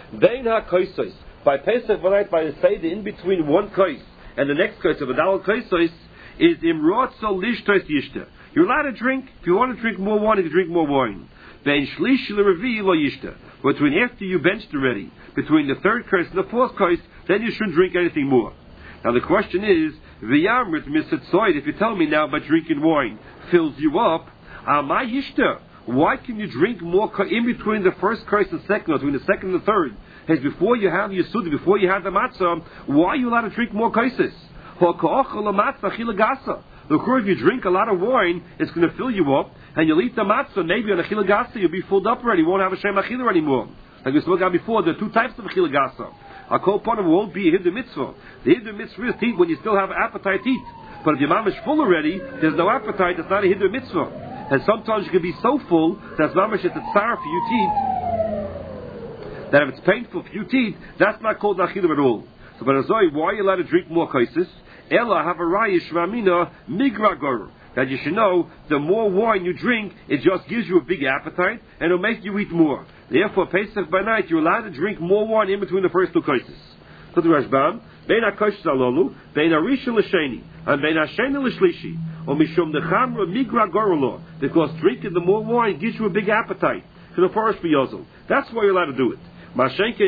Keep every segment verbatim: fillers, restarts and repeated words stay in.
Bein ha-koisos. By Pesach by night, by the Seder, in between one kois and the next kois of a dalal koisos, is imrotzo lishtos yishta. You're allowed to drink. If you want to drink more wine, you can drink more wine. Bein shlishi l'revi lo yishta. Between after you benched already, between the third kois and the fourth kois, then you shouldn't drink anything more. Now the question is, v'yamrit misatzoid. If you tell me now by drinking wine fills you up, amai yishta. Why can you drink more in between the first kois and second, or between the second and the third? As before you have your suda, before you have the matzah, why are you allowed to drink more koises? The if you drink a lot of wine, it's going to fill you up, and you'll eat the matzah, maybe on a chilagasa, you'll be filled up already, you won't have a shem achila anymore. Like we spoke about before, there are two types of chilagasa. A kol panim won't be a hiddur mitzvah. The hiddur mitzvah is to eat when you still have appetite to eat. But if your mom is full already, there's no appetite, it's not a hiddur mitzvah. And sometimes you can be so full that mamash it's a tsar for you to eat. That if it's painful for you to eat, that's not called achilah at all. So, but Azoi, why are you allowed to drink more kaisis? Ella have a raya shramina migragor. That you should know, the more wine you drink, it just gives you a big appetite and it'll make you eat more. Therefore, Pesach by night, you're allowed to drink more wine in between the first two kaisis. So the Rashbam, bein ha-kaisis alolu, bein ha-rishon l'sheni, and bein ha-sheni l'shlishi, or mishum dechamra migragor, because drinking the more wine gives you a big appetite. To the first biyozil. That's why you're allowed to do it. Because once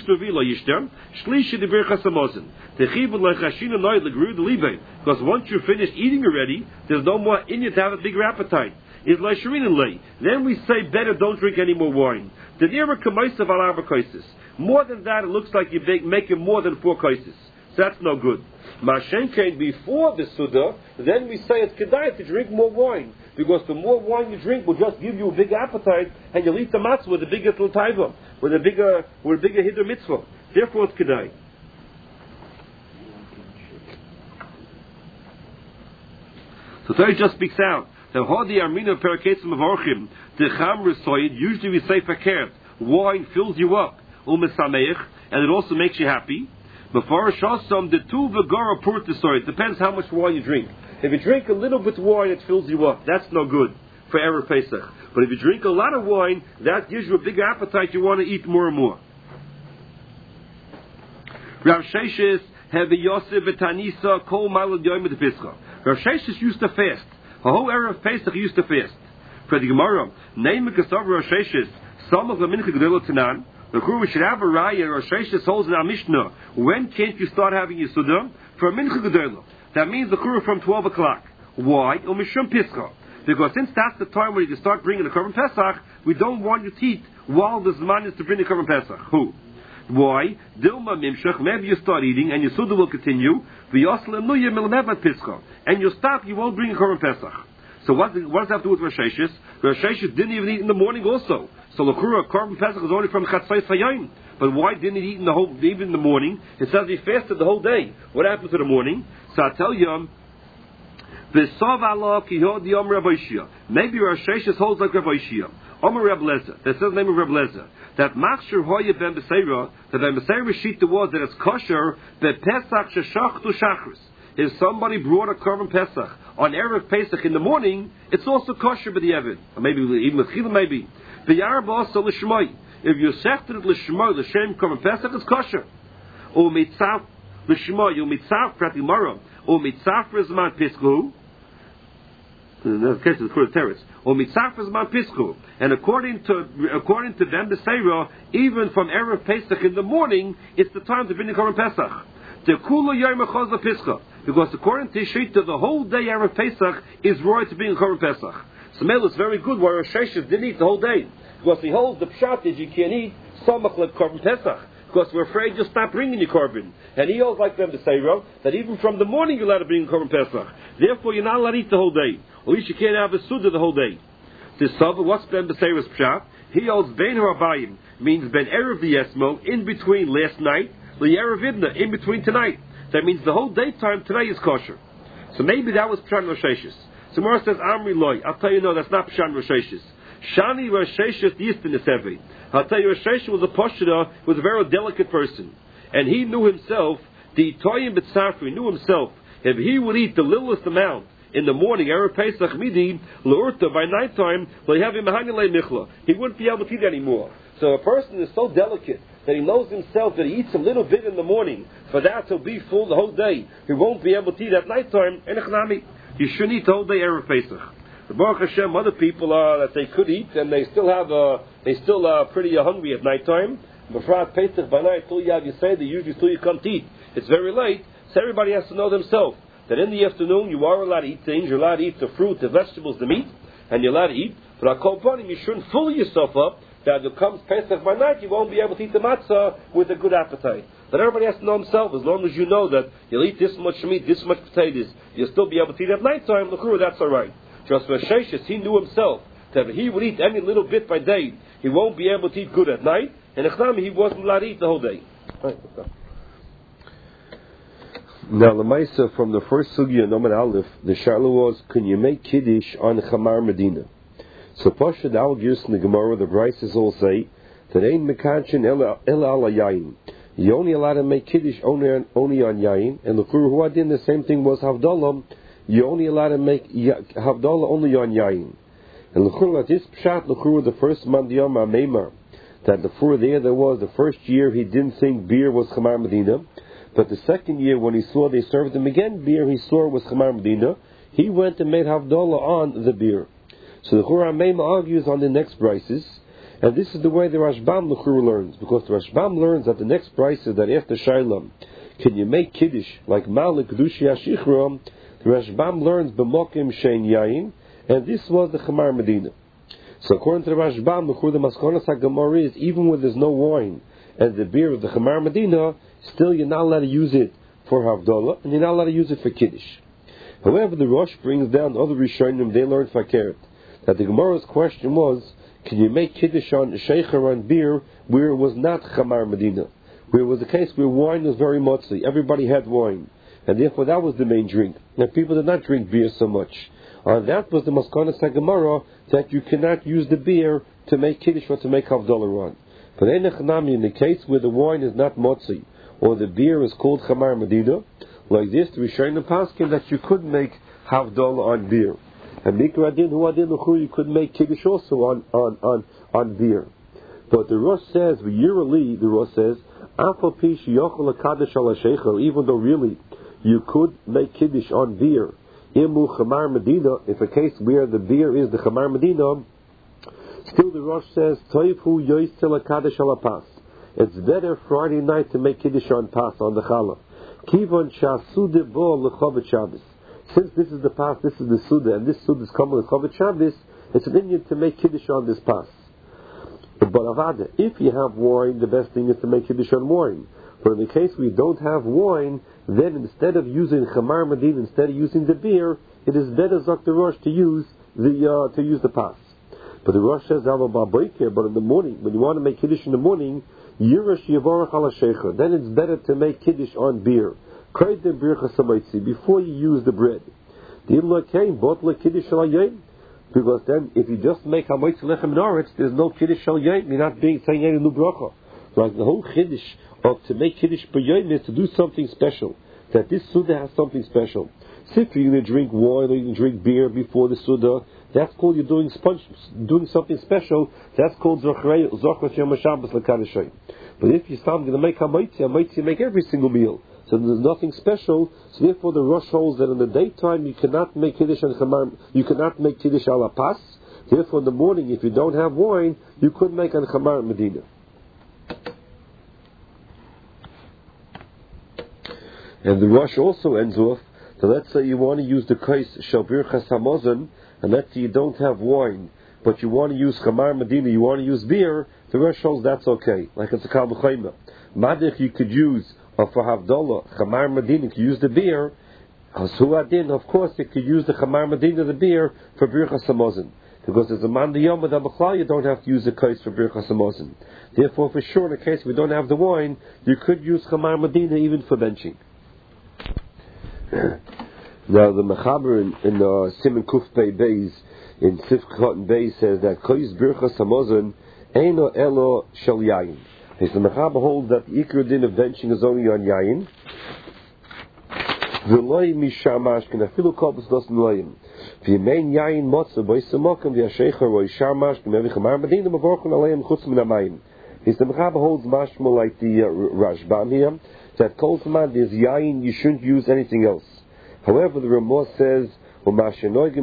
you're finished eating already, there's no more in you to have a bigger appetite. Then we say better don't drink any more wine. More than that, it looks like you're making more than four kaisis. So that's no good. Before the Suda, then we say it's kedai to drink more wine. Because the more wine you drink will just give you a big appetite, and you'll eat the matzah with a bigger taiva, with a bigger, with a bigger hiddur mitzvah. Therefore, it's kedai. So Torah just speaks out. The hodi armina peraketzim of orchim, the chamr soid. Usually we say fakert. Wine fills you up, umesameich, and it also makes you happy. Before shasam the two v'gara purtisoid. Depends how much wine you drink. If you drink a little bit of wine, it fills you up. That's no good for Erev Pesach. But if you drink a lot of wine, that gives you a bigger appetite. You want to eat more and more. Rav Sheshes have Yosef v'Tanisa kol malad yom de Pesach. Rav Sheshes used to fast. The whole Erev Pesach he used to fast. For the Gemara, name Kasav Rav Sheshes some of the mincha gedela tanan. The Kuru should have a raya. Rav Sheshes holds in our Mishnah. When can't you start having your suda? For a mincha gedela. That means the Kuru from twelve o'clock. Why? Umishum Pischa. Because since that's the time when you can start bringing the Korban Pesach, we don't want you to eat while the Zman is to bring the Korban Pesach. Who? Why? Dilma Mimshach, maybe you start eating and your Suda will continue. And you'll stop, you won't bring a Korban Pesach. So what, what does that have to do with Rosh Hashanah? Rosh Hashanah didn't even eat in the morning also. So the Kuru, Korban Pesach is only from Chatzais Hayayim. But why didn't he eat in the whole, even in the morning? It says he fasted the whole day. What happened to the morning? So I tell you, maybe Rosh Hashanah holds like Rabbi Shia. Omer Reb Lezer. That says the name of Reb Lezer. That Machshir Hoya Ben Beseira, that Ben Beseira Shita was that it's kosher, that Pesach Sheshach to Shachris. If somebody brought a Korban Pesach on Erev Pesach in the morning, it's also kosher by the Evid. Or maybe even with Chila maybe. The Yarba also Lishmai. If you sefted it Lishmai, the Shem Korban Pesach is kosher. Or Mitzaf Lishmai, or Mitzaf Prati Mara, or Mitzaf Rizman Pisku. In the case of the Kurd terrorists, or Mitzaf Rizman Pisku. And according to according to them, the Seirah, even from Erev Pesach in the morning, it's the time to bring the Korban Pesach. The Kula Yom Chazla Pischa. Because according to Shita, the whole day Erev Pesach is right to bring a Korban Pesach. So Mel is very good where Rosh Hashanah didn't eat the whole day. Because he holds the pshat is you can't eat Samach like Korban Pesach. Because we're afraid you'll stop bringing your Korban. And he holds like them to say, that even from the morning you're allowed to bring Korban Pesach. Therefore you're not allowed to eat the whole day. At least you can't have a Suda the whole day. This Sava, what's Ben Beseira's pshat? He holds Ben Harabayim, means Ben Erev the Yesmo, in between last night, the Erev Idna, in between tonight. That means the whole daytime today is kosher. So maybe that was Pshan Rosh Hashanah. So Mara says, Amri Loi. I'll tell you, no, that's not Pshan Rosh Hashanah. Shani Rosh Hashanah Yistin Nesevi. I'll tell you, Rosh Hashanah was a Poshida, was a very delicate person. And he knew himself, the Toyim B'tzafri knew himself, if he would eat the littlest amount in the morning, Erev Pesach Midi, L'urta, by nighttime, he wouldn't be able to eat anymore. So a person is so delicate that he knows himself that he eats a little bit in the morning, for that he'll be full the whole day. He won't be able to eat at night time. You shouldn't eat the whole day Erev Pesach. The Baruch Hashem, other people uh, that they could eat and they still have uh, they still are uh, pretty uh, hungry at night time. Befrat Pesach by night, till you have you say, they usually till you come to eat. It's very late, so everybody has to know themselves that in the afternoon you are allowed to eat things. You're allowed to eat the fruit, the vegetables, the meat, and you're allowed to eat. But I'll call upon him, you shouldn't fool yourself up that if it comes Pesach by night, you won't be able to eat the matzah with a good appetite. But everybody has to know himself. As long as you know that you'll eat this much meat, this much potatoes, you'll still be able to eat at night time. L'chura, that's all right. Just for Sheshes, he knew himself that if he would eat any little bit by day, he won't be able to eat good at night. And Echnami, he wasn't allowed to eat the whole day. Right. Now, the Maisa from the first sugya, Noman Aleph, the Sharla was, can you make Kiddush on Chamar Medina? So Pasha Al Gis in the Gemara, the Brises all say that ain't Mekanchin Ela Ala Yain. You only allowed to make Kiddush only on, only on Yain, and the Kuru Huadin, the same thing was Havdalah. You only allowed to make Havdalah only on Yain. And the Kuru, this Pshat, the Kuru, the first Mandiyam Ameimar, that the Fur there there was, the first year he didn't think beer was Chamar Medina, but the second year when he saw they served him again beer, he saw it was Chamar Medina, he went and made Havdalah on the beer. So the Chura Meima argues on the next brises, and this is the way the Rashbam the Chura learns, because the Rashbam learns that the next brises that after Shailam, can you make Kiddush like Malik Dushi Ashichram? The Rashbam learns B'mokim Shein Yain, and this was the Chamar Medina. So according to the Rashbam, the Chura Maskonas HaGemara is even when there's no wine and the beer of the Chamar Medina, still you're not allowed to use it for Havdalah, and you're not allowed to use it for Kiddush. However, the Rosh brings down other Rishonim, they learned Fakert, that the Gemara's question was, can you make Kiddush on Sheicher on beer where it was not Chamar Medina? Where it was a case where wine was very motzi, everybody had wine, and therefore that was the main drink. Now people did not drink beer so much. And uh, that was the Maskonas HaGemara, that you cannot use the beer to make Kiddush or to make Havdalah on. But in the case where the wine is not motzi, or the beer is called Chamar Medina, like this, the Rishonim paskin that you could make Havdalah on beer. And Mikra Adin, Hu Adin, you could make Kiddush also on, on, on, on beer. But the Rosh says, yearly, the Rosh says, even though really you could make Kiddush on beer, Imu Chamar Medina, if a case where the beer is the Chamar Medina, still the Rosh says, Toifu Yoisel Kadesh Alapas. It's better Friday night to make Kiddush on Pas, on the Challah. Kivon Shasude Bo Lechovet Shabbos. Since this is the Pas, this is the Suda, and this Suda is coming with Chovet Shabbos, it's an Indian to make Kiddush on this Pas. But Avada, if you have wine, the best thing is to make Kiddush on wine. But in the case we don't have wine, then instead of using Chamar Medina, instead of using the beer, it is better Zok the Rosh to use the uh, to use the Pas. But the Rosh says, but in the morning, when you want to make Kiddush in the morning, Yirash Yavorach ala Sheikha, then it's better to make Kiddush on beer. Before you use the bread. Because then, if you just make Hamoitzi Lechem Noretz, there's no Kiddush Shal Yom, you're not being saying any new bracha. Like the whole Kiddush of to make Kiddush per Yom is to do something special. That this Suda has something special. So if you're going to drink wine or you can drink beer before the Suda, that's called you're doing sponge, doing something special. That's called Zochras Yom HaShabbos L'Kadashai. But if you're going to make Hamoitzi, Hamoitzi you make every single meal. So there's nothing special. So therefore, the Rosh holds that in the daytime you cannot make Kiddush and Chamar, you cannot make Kiddush ala Pas. Therefore, in the morning, if you don't have wine, you could make an Chamar Medina. And the Rosh also ends off that let's say you want to use the Kais Shabir Chasamozan, and let's say you don't have wine, but you want to use Chamar Medina, you want to use beer. The Rosh holds that's okay. Like it's a Kal B'Chayma. Madich you could use. Or for Havdalah, Chamar Medina, you could use the beer. Hasuadin, of course, you could use the Chamar Medina, the beer, for Birchas Hamazon. Because as a man the Yom with Abachal, you don't have to use the kais for Birchas Hamazon. Therefore, for sure, in the case we don't have the wine, you could use Chamar Medina even for benching. Now, the Mechaber in, in uh, Simon Kuf Pei Beis, in Sifchat and Beis, says that Kais Birchas Hamazon Eino Elo Shel Yayin. The Mechaber holds that the Ikar Din of benching is only on Yayin. V'loi mishamash can afilu kolbus dos noyim. V'yemein Yayin motza b'yisamakim v'yasheicher roi shamash can evi chamar medina mavorchon aleim chutz min amayim. Is the Mechaber holds mashma like the uh, Rashbam here, that Kol Zman there's yayin, you shouldn't use anything else. However, the Ramah says, Mashma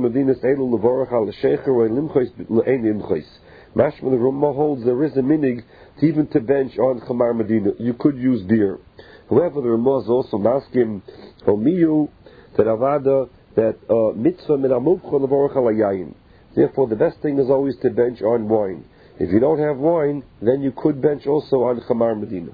the Ramah holds there is a minig to even to bench on Chamar Medina. You could use beer. However, the Ramah is also masking Omiyu that Avada that uh, mitzvah min amukcha levorach al yayin. Therefore, the best thing is always to bench on wine. If you don't have wine, then you could bench also on Chamar Medina.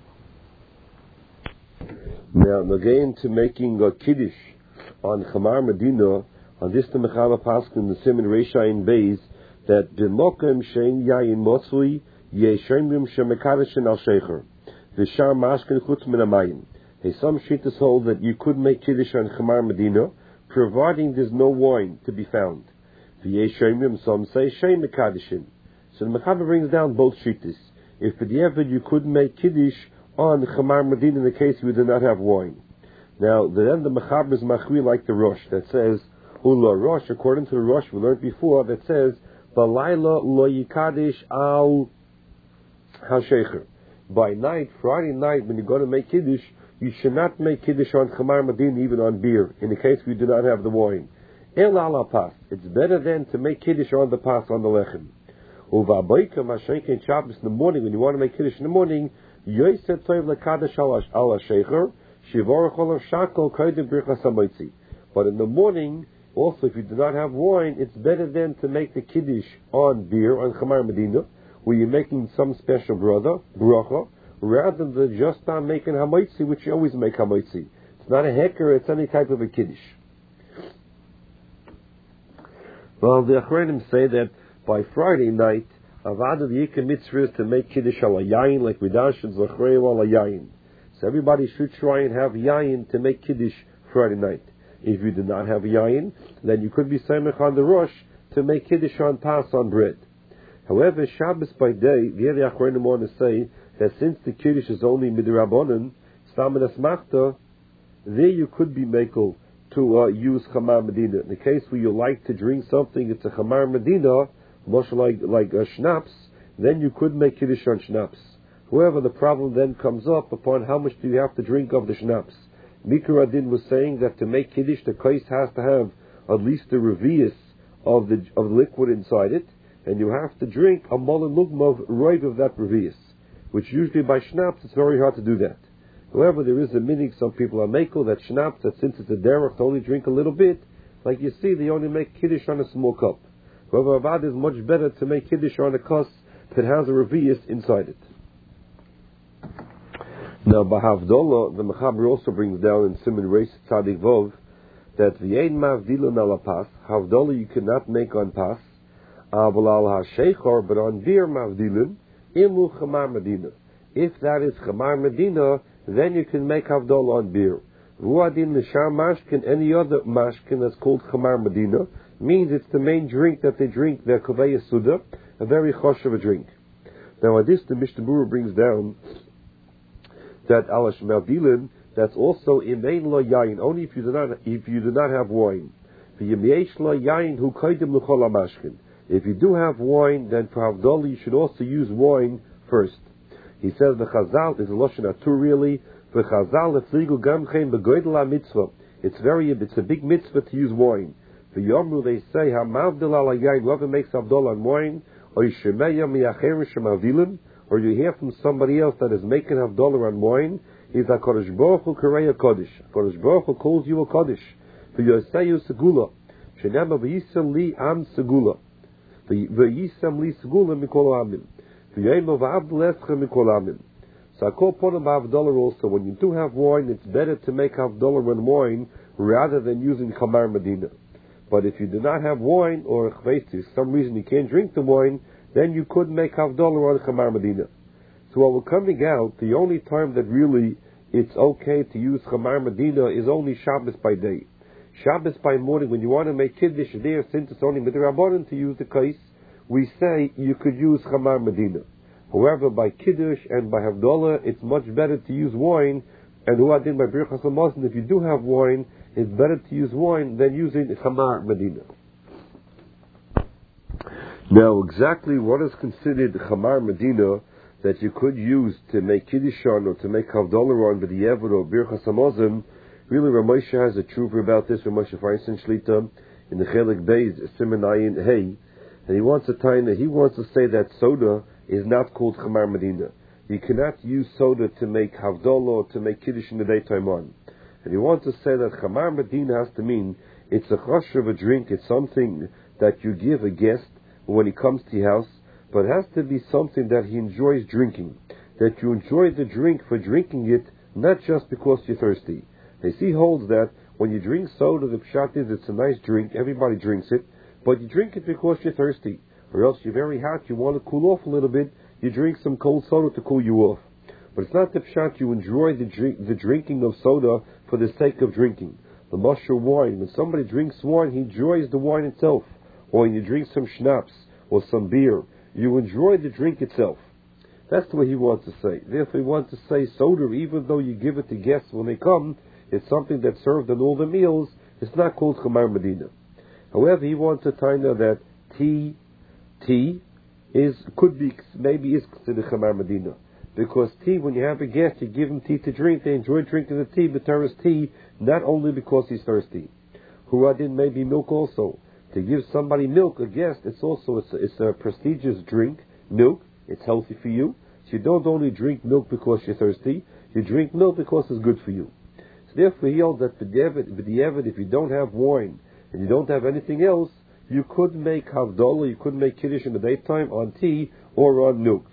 Now, again to making a kiddush on Chamar Medina, on this the Mechaber Paskin in the Siman Reishayin Beis that b'mokem shein yayin motzli yeshemrim shemekadeshin al shecher v'shar mashkin chutz min hamayim. Hey, some shittas hold that you could make kiddush on Chamar Medina, providing there's no wine to be found. V'yeshemrim, some say shein mekadeshin. So the Mechaber brings down both shittas. If for the ever you could make kiddush on Chamar Medina in the case you do not have wine. Now, then the Mechaber is machri like the Rosh that says, Ula Rosh, according to the Rosh we learned before, that says, Balayla lo yikadish al ha-shecher. By night, Friday night, when you're going to make kiddush, you should not make kiddush on Chamar Medina, even on beer, in the case we do not have the wine. El ala pas. It's better then to make kiddush on the pas, on the lechem. Uva boika mashenken Shabbos in the morning, when you want to make kiddush in the morning, yoyset toiv lekadish al ha-shecher, shivorach olav shakol kodim birchas hamoitzi. But in the morning, also, if you do not have wine, it's better then to make the kiddush on beer, on Chamar Medina, where you're making some special brother, bracha, rather than just on making hamoitzi, which you always make hamoitzi. It's not a heker, it's any type of a kiddush. Well, the Achronim say that by Friday night, Avada the Yikah Mitzvah is to make kiddush al yayin, like we dash in Zachrei al yayin. So everybody should try and have yayin to make kiddush Friday night. If you do not have yayin, then you could be samech on the rosh to make kiddush on pas on bread. However, Shabbos by day, the other Achronim want to say that since the kiddush is only midrabanan, stamin asmachta, there you could be mekel to uh, use Chamar Medina. In the case where you like to drink something, it's a Chamar Medina, much like like a schnapps, then you could make kiddush on schnapps. However, the problem then comes up upon how much do you have to drink of the schnapps. Mikra Adin was saying that to make kiddush, the kais has to have at least the revius of the of the liquid inside it, and you have to drink a molen lugma right of that revius, which usually by schnapps it's very hard to do that. However, there is a minig, some people are makel that schnapps, that since it's a derech to only drink a little bit, like you see, they only make kiddush on a small cup. However, avad is much better to make kiddush on a kos that has a revius inside it. Now, by Havdalah, the Mechaber also brings down in Siman Reis Tzadik Vov that v'yein mavdilun ala pas, Havdalah you cannot make on pas, aval al ha-sheichor, but on beer mavdilun, imu Chamar Medina. If that is Chamar Medina, then you can make Havdalah on beer. Ruadin l'shar mashkin, any other mashkin that's called Chamar Medina, means it's the main drink that they drink, their Kovei Suda, a very chosh of a drink. Now, at this, the Mishnah Berurah brings down that alash mavdilin, that's also imein lo yayin, only if you do not if you do not have wine. V'yemyesh lo yayin hu kodim l'chol hamashkin. If you do have wine, then for Havdalah you should also use wine first. He says the Chazal is a lashon atur really. The Chazal etzligu gamchein begoydel ha-mitzvah. It's very it's a big mitzvah to use wine. The Yomru they say hamavdil al yayin. Whoever makes Havdalah on wine, or yishemeya miyacherim shemavdilin, or you hear from somebody else that is making Havdalah on wine, is a Kodesh Baruch Hu Kareya Kodesh. Kodesh Baruch Hu calls you a Kodesh. V'yoseyu Segula. Shenema v'yisam li am Segula. V'yisam li Segula mikol amim. V'yema v'avdel escha mikol amim. So I call upon Havdalah also, when you do have wine, it's better to make Havdalah on wine rather than using Chamar Medina. But if you do not have wine, or for some reason you can't drink the wine, then you could make Havdalah on Chamar Medina. So while we're coming out, the only time that really it's okay to use Chamar Medina is only Shabbos by day. Shabbos by morning, when you want to make Kiddush there, since it's only Midrabanan to use the kais, we say you could use Chamar Medina. However, by Kiddush and by Havdalah, it's much better to use wine, and Huadin by Birchas HaMazon, if you do have wine, it's better to use wine than using Chamar Medina. Now, exactly what is considered Chamar Medina, that you could use to make Kiddushan or to make Havdalah on B'diavad or Birchas Hamazon, really Ramosha has a truth about this, Ramosha Feinstein Shlita, in the Chelik Beis, Siman Ayin Hey, and he wants to tie that he wants to say that soda is not called Chamar Medina. You cannot use soda to make Havdalah or to make Kiddush in the daytime on. And he wants to say that Chamar Medina has to mean it's a chasher of a drink, it's something that you give a guest when he comes to your house, but it has to be something that he enjoys drinking. That you enjoy the drink for drinking it, not just because you're thirsty. They see holds that when you drink soda, the pshat is it's a nice drink, everybody drinks it, but you drink it because you're thirsty. Or else you're very hot, you want to cool off a little bit, you drink some cold soda to cool you off. But it's not the pshat you enjoy the drink, the drinking of soda for the sake of drinking. The mushroom wine, when somebody drinks wine, he enjoys the wine itself. Or when you drink some schnapps or some beer, you enjoy the drink itself. That's the way he wants to say. Therefore he wants to say soda, even though you give it to guests when they come, it's something that's served on all the meals, it's not called Chamar Medina. However, he wants to tell you that tea, tea, is, could be, maybe is considered Chamar Medina. Because tea, when you have a guest, you give him tea to drink, they enjoy drinking the tea, but there is tea, not only because he's thirsty. Huradin may be milk also. To give somebody milk, a guest, it's also it's a, it's a prestigious drink. Milk, it's healthy for you. So you don't only drink milk because you're thirsty, you drink milk because it's good for you. So therefore he holds that b'diavad, if you don't have wine and you don't have anything else, you could make havdalah, you could make kiddush in the daytime on tea or on milk.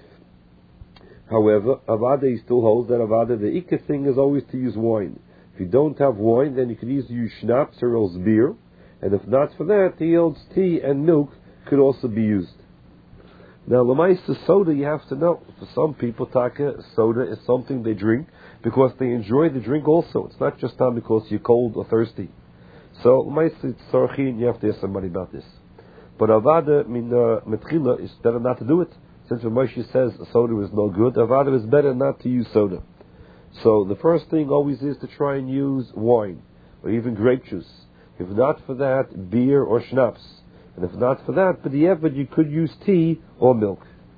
However, avada he still holds that avada the ikka thing is always to use wine. If you don't have wine, then you can either use schnapps or else beer. And if not for that, he holds tea and milk could also be used. Now, Lamaisa soda, you have to know. For some people, taka, soda is something they drink because they enjoy the drink also. It's not just time because you're cold or thirsty. So, Lamaisa, it's sarchin, you have to ask somebody about this. But avada, min metchila, is better not to do it. Since Moshe says soda is no good, avada is better not to use soda. So, the first thing always is to try and use wine, or even grape juice. If not for that, beer or schnapps. And if not for that, b'diavad, you could use tea or milk.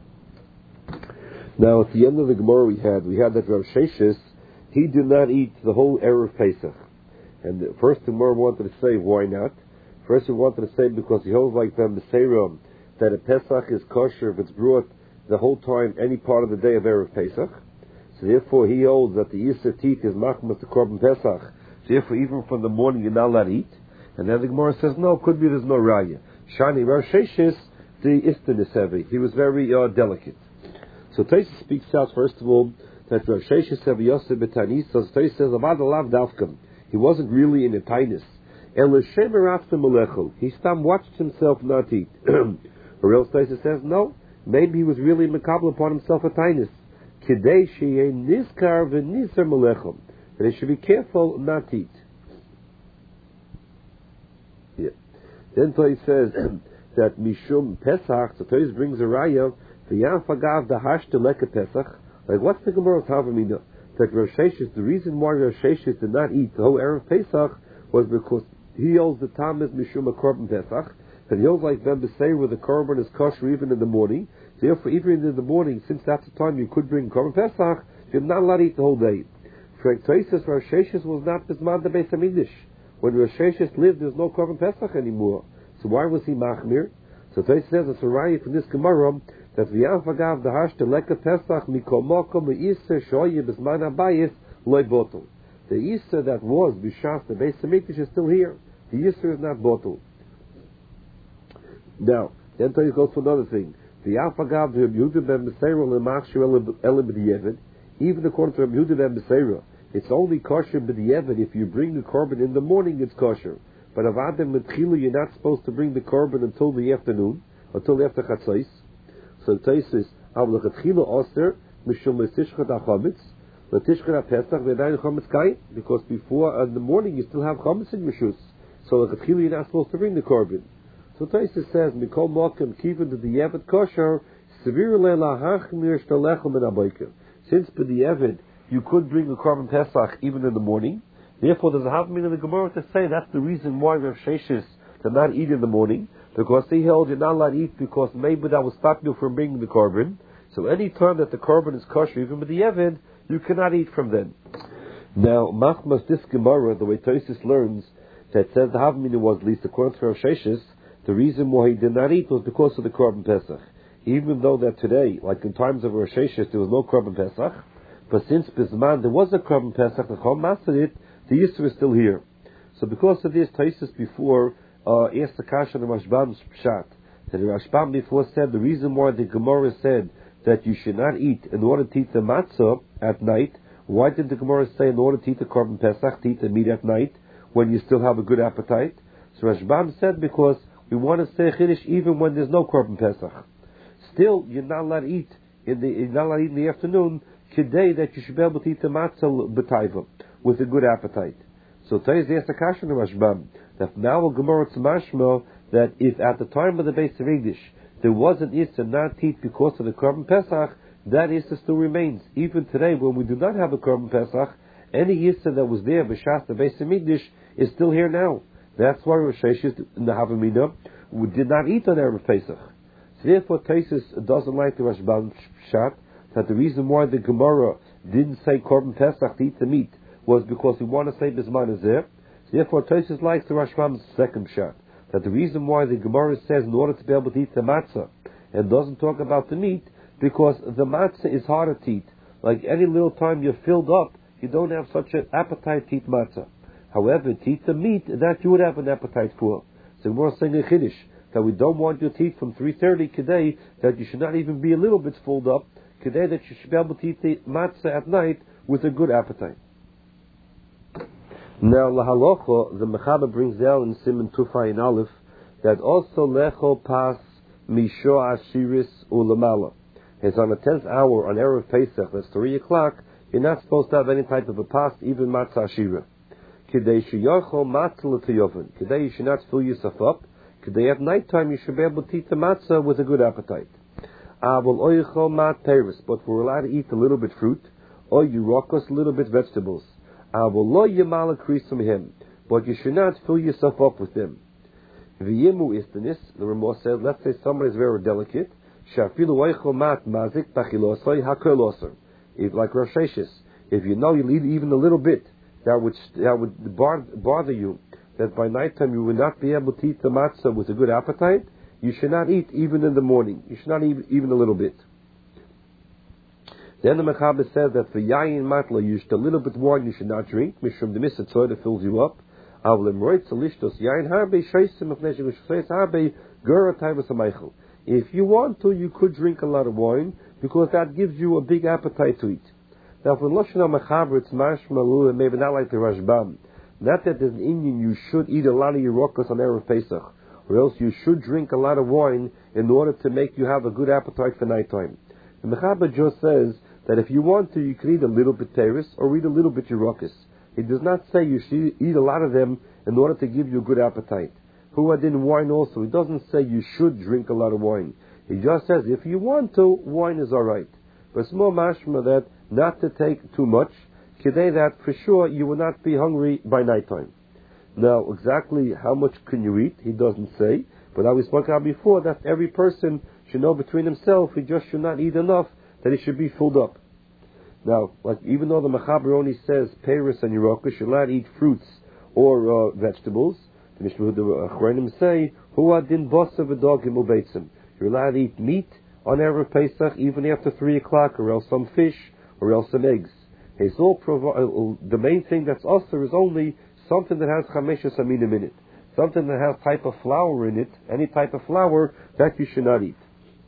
Now, at the end of the Gemara we had, we had that Rav Sheshes, he did not eat the whole Erev Pesach. And the first the Gemara wanted to say, why not? First he wanted to say because he holds like them, the Seiram, that a Pesach is kosher if it's brought the whole time, any part of the day of Erev Pesach. So therefore he holds that the Yisr Teeth is machmas to Korban Pesach. So therefore even from the morning you're not allowed to eat. And then the Gemara says, no, could be there's no raya. Shani Rav Sheshes, the Istin is heavy. He was very uh, delicate. So Taisa speaks out, first of all, that Rav Sheshes have Yosef b'Tanis. So Taisa says, Avad alav davkam. He wasn't really in a tinus. El Hashem eraftem alechu. He stam watched himself not eat. Or else Taisa says, no, maybe he was really makabel upon himself a tinus. Kidei sheyeh niskar v'niser melechem. And he should be careful not to eat. Yeah. Then Toy says that Mishum Pesach, so Toy brings a raya, v'yam fagav dahash to leka Pesach. Like, what's the Gemara's Havamina? That Rosh Hashanah, the reason why Rosh Hashanah did not eat the whole Erev Pesach was because he holds the Tammuz Mishum a Korban Pesach, and he holds like them to say where the Korban is kosher even in the morning. So therefore, even in the morning, since that's the time you could bring Korban Pesach, you're not allowed to eat the whole day. For Toy says Rosh Hashanah was not Bisman the Beis HaMikdash. When Rosh Hashanah lived, there's no Korban Pesach anymore. So why was he machmir? So Toy says it's a raya from this Gemara that v'yam fagav dahash to leka Pesach mikol mokom le'isser shoye b'zman habayis loy bottle. The Isser that was b'shas the Beis HaMikdash is still here. The Isser is not bottle. Now, then Toy goes to another thing. V'yam fagav v'yam Yehuda ben Beseira le'machshir ele b'diavad. Even according to Rabbi Yehuda ben Beseira, it's only kosher b'diavad if you bring the korban in the morning. It's kosher. But avadem metchila, you're not supposed to bring the korban until the afternoon, until after chatzos. So Tais says, av lechatchila oser mishum letishchat hachametz, letishchat hapesach v'adayin chametz kai, because before in the morning you still have chametz in rishus. So lechatchila, you're not supposed to bring the korban. So Tais says, mikol mokem kiven to the yavet kosher sevir le'lahachmir shtalechem and abayker. Since b'diavad you could bring the korban pesach even in the morning. Therefore, there's a havmin in the Gemara to say that's the reason why Rav Sheshes did not eat in the morning, because he held you're not allowed to eat because maybe that will stop you from bringing the korban. So any time that the korban is kosher, even with the Eved, you cannot eat from then. Now, Machmas, this Gemara, the way Tosfos learns, that says the Havamina was, at least according to Rav Sheshes, the reason why he did not eat was because of the korban Pesach. Even though that today, like in times of Rav Sheshes, there was no korban Pesach, but since Bisman there was a korban Pesach, the Chol mastered it, the Yisra is still here. So because of this, Tosfos before uh, asked the Kasha and the Rashbam's Pshat, that the Rashbam before said the reason why the Gemara said that you should not eat in order to eat the matzah at night, why did the Gemara say in order to eat the korban Pesach, to eat the meat at night, when you still have a good appetite? So Rashbam said because we want to say Chiddush even when there's no korban Pesach. Still, you're not allowed to eat in the, you're not allowed to eat in the afternoon, today that you should be able to eat the matzah b'taiva, with a good appetite. So today's the Kasha and the Rashbam, that now a Gemara Tzmashma, that if at the time of the Beis Hamikdash there was an Issa not to eat because of the korban Pesach, that Issa still remains. Even today, when we do not have a korban Pesach, any Issa that was there, b'shas the Beis Hamikdash, is still here now. That's why Rosh Hashanah in the Havamina we did not eat on Erev Pesach. So therefore, Tosfos doesn't like the Rashbam Pshat, that the reason why the Gemara didn't say korban Pesach to eat the meat was because we want to say Bisman is there. So therefore, Tosfos likes the Rashbam's second Pshat, that the reason why the Gemara says in order to be able to eat the matzah and doesn't talk about the meat, because the matzah is harder to eat. Like any little time you're filled up, you don't have such an appetite to eat matzah. However, to eat the meat, that you would have an appetite for. So we're saying a Chiddush, that we don't want you to eat from three thirty today, that you should not even be a little bit filled up, today that you should be able to eat the matzah at night with a good appetite. Now, lahalocha, the Mechaber brings down in Siman Tufay and Aleph, that also lecho pas misho ashiris ulamala. It's on the tenth hour on Erev Pesach, that's three o'clock, you're not supposed to have any type of a past, even matzah ashira. Kidei sheyachol matzah l'tiyovin. Kidei you should not fill yourself up. Kidei at night time you should be able to eat the matzah with a good appetite. Avol oichol mat peris, but we're allowed to eat a little bit fruit, or yirokos, a little bit vegetables. Avol lo yemala krisum him, but you should not fill yourself up with them. V'yimu istanis, the Ramah said, let's say somebody is very delicate, shafilu oichol mat mazik bachilosoi hakolosor. If like Rosh Hashanah, if you know you'll eat even a little bit, that would that would bother you, that by nighttime you would not be able to eat the matzah with a good appetite, you should not eat even in the morning. You should not eat even a little bit. Then the Mechaber said that for yayin matla, you should a little bit wine you should not drink, mishum the mitzvah that fills you up. If you want to, you could drink a lot of wine, because that gives you a big appetite to eat. Now, for Lashon HaMechaber, it's mashmalu, and maybe not like the Rashbam. Not that there's an Indian, you should eat a lot of Yerokos on Erev Pesach, or else you should drink a lot of wine in order to make you have a good appetite for nighttime. The Mechaber just says that if you want to, you can eat a little bit teres or eat a little bit Yerokos. It does not say you should eat a lot of them in order to give you a good appetite. Who had in wine also, it doesn't say you should drink a lot of wine. It just says if you want to, wine is alright. But it's more mashma that not to take too much, today that for sure you will not be hungry by nighttime. Now, exactly how much can you eat, he doesn't say, but as we spoke about before, that every person should know between himself, he just should not eat enough, that he should be filled up. Now, like even though the Mechaber only says Peres and Yerokos, you're allowed to eat fruits or uh, vegetables, the Achronim say, Hu adin bosa v'dogim ubeitzim. You're allowed to eat meat on Erev Pesach even after three o'clock, or else some fish, or else some eggs. It's all provi- uh, the main thing that's also is only something that has chameshes aminim in it, something that has type of flour in it, any type of flour that you should not eat.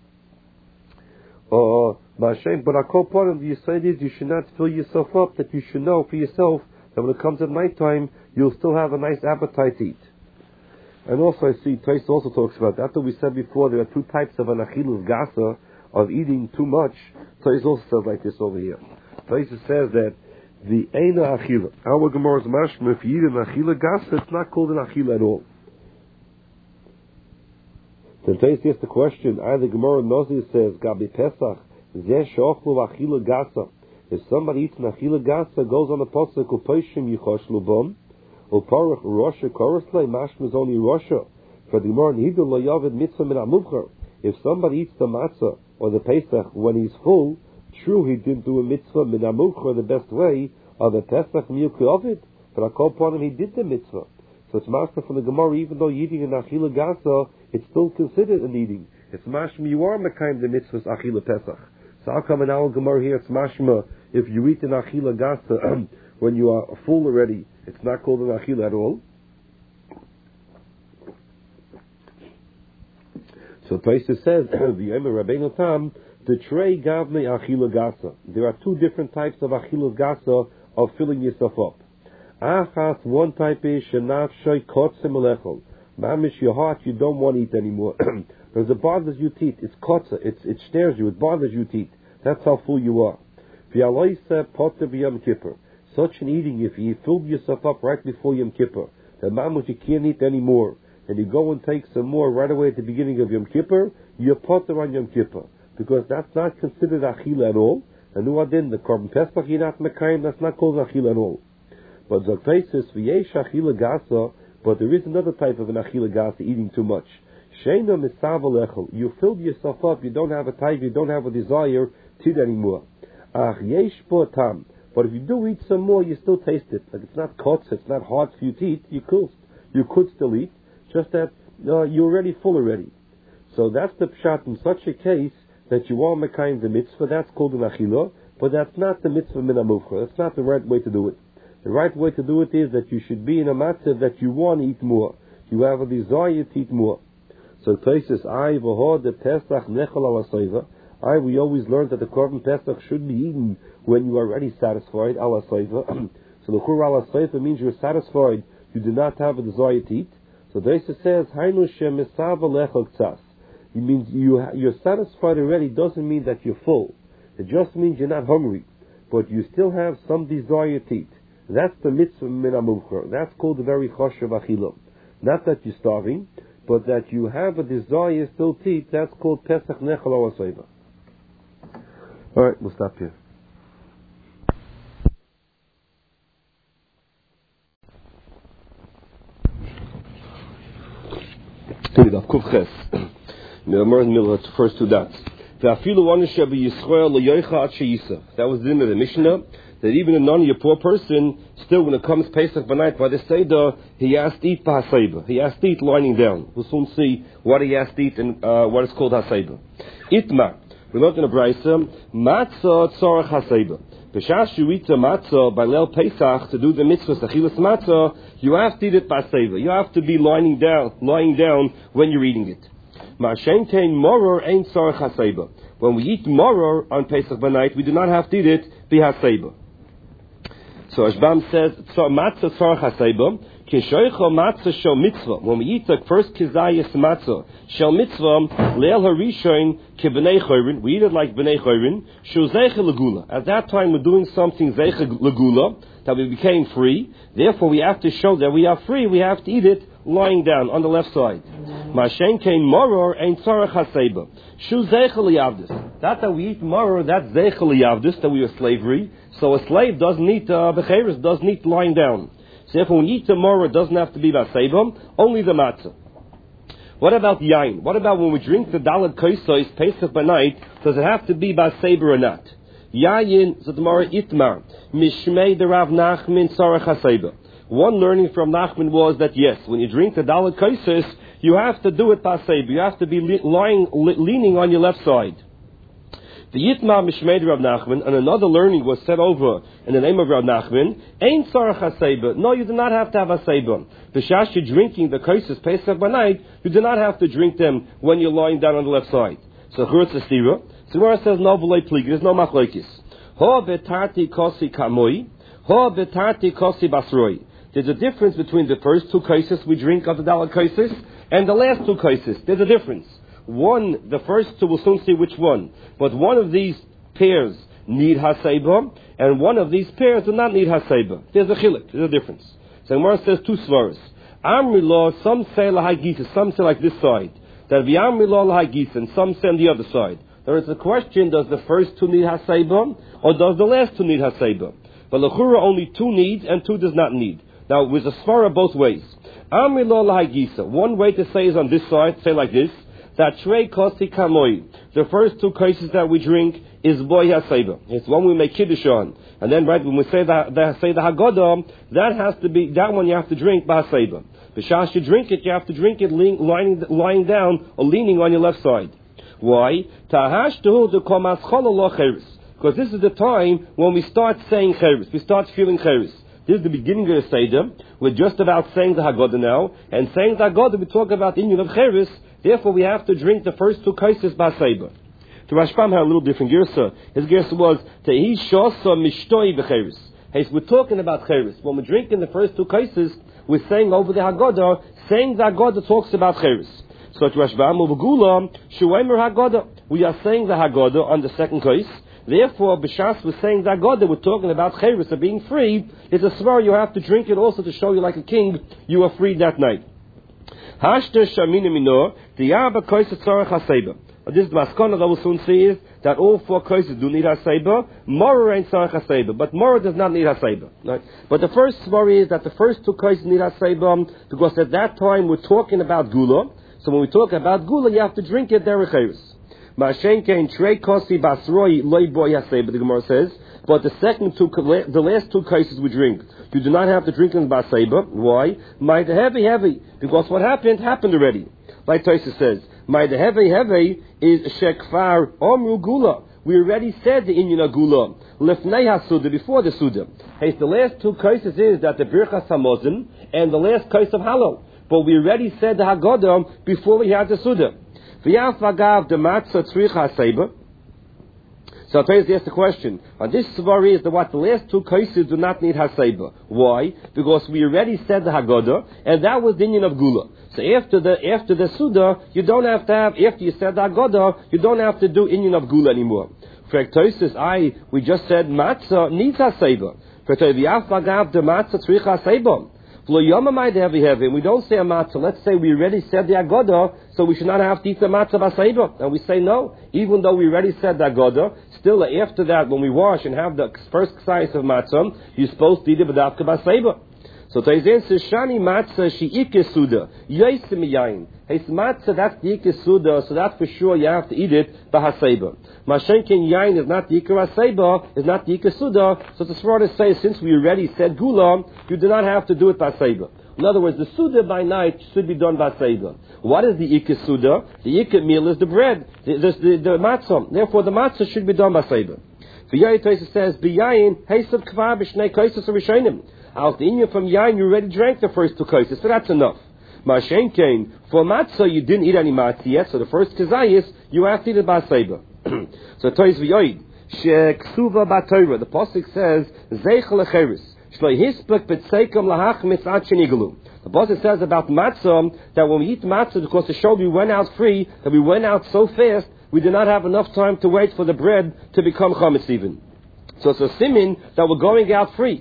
Uh, but our core part of the Yisrael is you should not fill yourself up, that you should know for yourself that when it comes at nighttime, you'll still have a nice appetite to eat. And also I see, Tosfos also talks about that. After we said before, there are two types of an achilus gasa, of eating too much. Tosfos also says like this over here. Tosfos says that the eina achila, our Gemara's mashma, if you eat an achila gasa, it's not called an achila at all. Then Tosfos asks the question, either Gemara Nozi says, Gabi Pesach, zeh she'ochlu achila gasa. If somebody eats an achila gasa, goes on the posuk, u'poishim yichosh lubon, u'parach rosha koraslei, mashma is only rosha. For the Gemara, nihidu lo yavid mitzvah min ha'muvchar. If somebody eats the matzah or the Pesach when he's full, true, he didn't do a mitzvah minamucha the best way of the Pesach milk of it, but I call upon him he did the mitzvah. So it's master from the Gemara, even though eating an achila gasa, it's still considered an eating. It's mashma, you are mekayim the mitzvah's achila Pesach. So how come in our Gemara here it's mashma, if you eat an achila gasa when you are full already, it's not called an achila at all? So Tosfos says, the Emer Rabbeinu Tam, the trey gavne achila gasa. There are two different types of achila gasa of filling yourself up. Achas, one type is shenav shoy kotzim alechol. Mamish, your heart, you don't want to eat anymore. Because it bothers you to eat. It's kotza, it's, it stares you, it bothers you to eat. That's how full you are. V'aloisa potter v'yom kippur. Such an eating, if you filled yourself up right before Yom Kippur, the mamish, you can't eat anymore, and you go and take some more right away at the beginning of Yom Kippur, you're potter on Yom Kippur. Because that's not considered achila at all. And nu adin, the korban pesach, you're not mekayim, that's not called achila at all. But the Tosfos v'yesh achila gasa, but there is another type of an achila gasa, eating too much. Sheina misav alechel. You filled yourself up, you don't have a type, you don't have a desire to eat anymore. Ach yesh bo tam. But if you do eat some more, you still taste it. Like it's not kotz, it's not hard for you to eat. You could, you could still eat, just that uh, you're already full already. So that's the pshat in such a case that you are mekayim the mitzvah. That's called an achila, but that's not the mitzvah min hamuvcha. That's not the right way to do it. The right way to do it is that you should be in a matzav that you want to eat more. You have a desire to eat more. So Tosfos, I v'hod the pesach nechol ala soiva. I, we always learned that the korban pesach should be eaten when you are already satisfied, ala soiva. So the chur ala soiva means you're satisfied, you do not have a desire to eat. So Tosfos says, hainu shemisav alechol ktsas. It means you, you're satisfied already, doesn't mean that you're full. It just means you're not hungry, but you still have some desire to eat. That's the mitzvah min hamuvcha. That's called the very choshev achila. Not that you're starving, but that you have a desire still to eat. That's called pesach nechol ala soiva. All right, we'll stop here. The first two dots. That was the end of the Mishnah. That even a non-Yapur person, still when it comes Pesach by night by the Seder, he has to eat Haseba. He has to eat lying down. We'll soon see what he has to eat and uh, what is called Haseba. Itma. We learned in a Braisa, Matzah Tzorach Haseba. B'shas you eat a matzah by Leil Pesach to do the mitzvah Achilas Matzah, you have to eat it by Haseba. You have to be lying down, lying down when you're eating it. Ma'ashen Tein Moror Ein Tzorach Haseba. When we eat Moror on Pesach by night, we do not have to eat it by Haseba. So Ashbam says, matzah tzarach haseba, kishoicha matzah shel mitzvah. When we eat the first kizayis matzah shel mitzvah, leil harishon kibnei chorin, we eat it like bnei chorin, shu zeicha legula. At that time we're doing something zeicha legula, that we became free. Therefore we have to show that we are free, we have to eat it lying down on the left side. Mashen kein moror ein tzarach haseba. Shu zeicha liyavdis. That that we eat moror, that's zeicha liyavdis, that we are slavery. So a slave doesn't need, uh, becheres doesn't need lying down. So therefore when we eat the moror, it doesn't have to be baseba, only the matzah. What about yain? What about when we drink the dalad koisos Pesach by night? Does it have to be baseba or not? Yayin zedmar itmar mishmei the Rav Nachman tzarach haseba. One learning from Nachman was that yes, when you drink the dalad koisos, you have to do it baseba. You have to be li- lying, li- leaning on your left side. The Yitma Mishmei Rav Nachman, and another learning was set over in the name of Rav Nachman. Ein tzarach haseba. No, you do not have to have haseba. B'shash you're drinking the koisos Pesach by night, you do not have to drink them when you're lying down on the left side. So Churutz Estira. So Gemara says no v'lei pligi. There's no machlokes. Ho betarti kosi kamoi. Ho betarti kosi basroi. There's a difference between the first two koisos we drink of the dalad koisos and the last two koisos. There's a difference. One, the first two, we'll soon see which one. But one of these pairs need haseba, and one of these pairs do not need haseba. There's a chiluk, there's a difference. So Gemara says two svaras. Amri law, some say lahagisa, some say like this side. That the amri law lahagisa, and some say on the other side. There is a question, does the first two need haseba, or does the last two need haseba? But l'chura only two needs, and two does not need. Now, with a svara both ways. Amri law lahagisa, one way to say is on this side, say like this. that Trei Kosi Kamoi, the first two cases that we drink, is Boy HaSeiba. It's one we make Kiddush on. And then, right, when we say the, the, say the Haggadah, that has to be, that one you have to drink by HaSeiba. B'shas you drink it, you have to drink it lean, lying, lying down or leaning on your left side. Why? Because this is the time when we start saying Cheres. We start feeling Cheres. This is the beginning of the Seder. We're just about saying the Haggadah now. And saying the Haggadah, we talk about the union of Cheres. Therefore, we have to drink the first two kaises by Seiba. The Rashbam had a little different girsa. His girsa was, Tehi shosa mishtoi b'cheres. Hey, so we're talking about Cheres. When we're drinking the first two kaises, we're saying over the Haggadah, saying the Haggadah talks about Cheres. So to Rashbam, Uvagula, Shuaimer Haggadah. We are saying the Haggadah on the second case. Therefore, B'shas was saying the Haggadah, we're talking about Cheres, of being free. It's a svar, you have to drink it also to show you like a king, you are free that night. Hashter Shamina Minor, the Yaba Koisa Tzarech HaSeiba. This is the Maskana that we'll soon see is that all four Koises do need HaSeiba. Mora ain't Tzarech HaSeiba, but Mora does not need HaSeiba. Right? But the first story is that the first two Koises need HaSeiba because at that time we're talking about Gula. So when we talk about Gula, you have to drink it there. Ma'ashenkein Trei Kosi Basroi Loi Boy HaSeiba, the Gemara says. But the second two, the last two cases we drink, you do not have to drink them by Seiba. Why? Might heavy, heavy. Because what happened, happened already. Like Tosa says, Might heavy, heavy is Shekfar Omru Gula. We already said the Inyan Gula. Lefnei HaSuda, before the Suda. Hey, the last two cases is that the Birchas Hamazon and the last case of Halal. But we already said the Haggadah before we had the Suda. V'yaf Agav the Matzah Tzrich HaSeiba. So I'll tell you to ask the question. On this svar is that what the last two cases do not need HaSeiba. Why? Because we already said the Haggadah, and that was the Inyan of Gula. So after the after the Suda, you don't have to have, after you said the Haggadah, you don't have to do Inyan of Gula anymore. For Ektosis, I, we just said Matzah needs HaSeiba. For Ektosis, Agav the Matzah Tzrich HaSeiba. And we don't say a matzah. Let's say we already said the Haggadah, so we should not have to eat the matzah b'seiba. And we say no, even though we already said the Haggadah, still after that, when we wash and have the first size of matzah, you're supposed to eat it b'davka b'seiba. So Taizen says, Shani matzah she'ike suda, yosim yayin. Hey, matzah, that's the ike suda, so that's for sure you have to eat it b'haseiba. Mashenkin yayin is not the ike haseiba, is not the ike suda, so the Sfarad says, since we already said gula, you do not have to do it b'haseiba. In other words, the suda by night should be done b'haseiba. What is the ike suda? The ike meal is the bread, the, the, the, the matzah. Therefore, the matzah should be done b'haseiba. V'yayin Tosa says, b'yayin, heisad kvar b'shnei koisos rishonim. Out the Inyan from Yain, you already drank the first two kaises, so that's enough. Ma'ashen Kain, for matzah, you didn't eat any matzah yet, so the first kazayis, you have to eat it by Seiba. So Tois v'yoid, she'ksuva ba'torah, the Pasuk says, zeich lecheres, shloi hispek b'tzeikom lahach mitzat shenigalu. The Pasuk says about matzah, that when we eat matzah, because the show we went out free, that we went out so fast, we did not have enough time to wait for the bread to become chametz even. So it's a simin that we're going out free.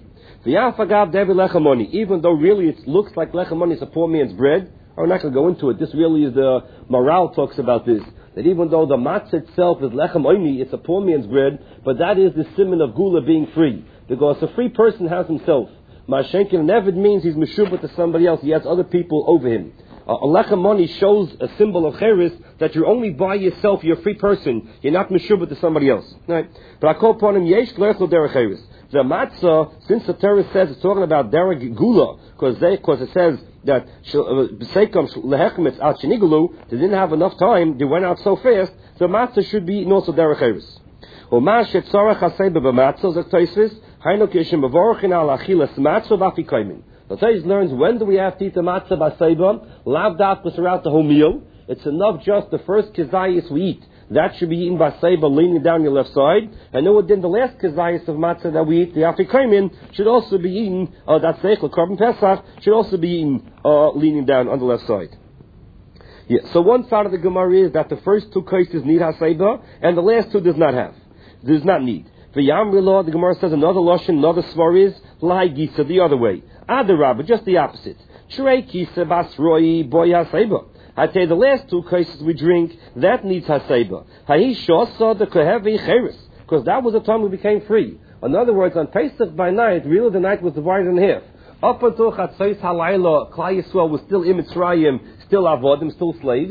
Even though really it looks like lechamoni is a poor man's bread, I'm not going to go into it. This really is the morale talks about this. That even though the matzah itself is lechem oini, it's a poor man's bread, but that is the siman of gula being free. Because a free person has himself. Ma'ashenkin never means he's meshubah to somebody else. He has other people over him. Uh, a lechem money shows a symbol of cheres that you're only by yourself. You're a free person. You're not meshubah to somebody else. Right? But I call upon him yesh l'echel derech cheres. The matzah, since the Torah says it's talking about derech gula, because because it says that b'seikom lehechmetz al shenigulu, they didn't have enough time. They went out so fast. The matzah should be eaten also derech cheres. U'ma shetzarech haseiba b'matzah zok Tosfos hainu k'yishim b'vorchin al achilas matzah v'afikoymin. The Torah learns when do we have to eat the matzah b'seiba? Lav dafka throughout the whole meal. It's enough just the first kizayis we eat. That should be eaten by seiba, leaning down your left side. And then within the last kazayas of matzah that we eat, the afikoymin, should also be eaten, uh, that's seichel, carbon pesach, should also be eaten, uh, leaning down on the left side. Yeah, so one side of the Gemara is that the first two cases need haseiba, and the last two does not have, does not need. The Yamri law, the Gemara says another lashon, another svar is, lai gisa, the other way. Adarabah, just the opposite. Shrei kisa basroi boy haseiba. I tell you, the last two cases we drink, that needs haseiba. Hahi shosa the kohevi cheres, because that was the time we became free. In other words, on Pesach by night, really the night was divided in half. Up until Chatzos Halayla, Klal Yisrael was still in Mitzrayim, still avodim, still slaves.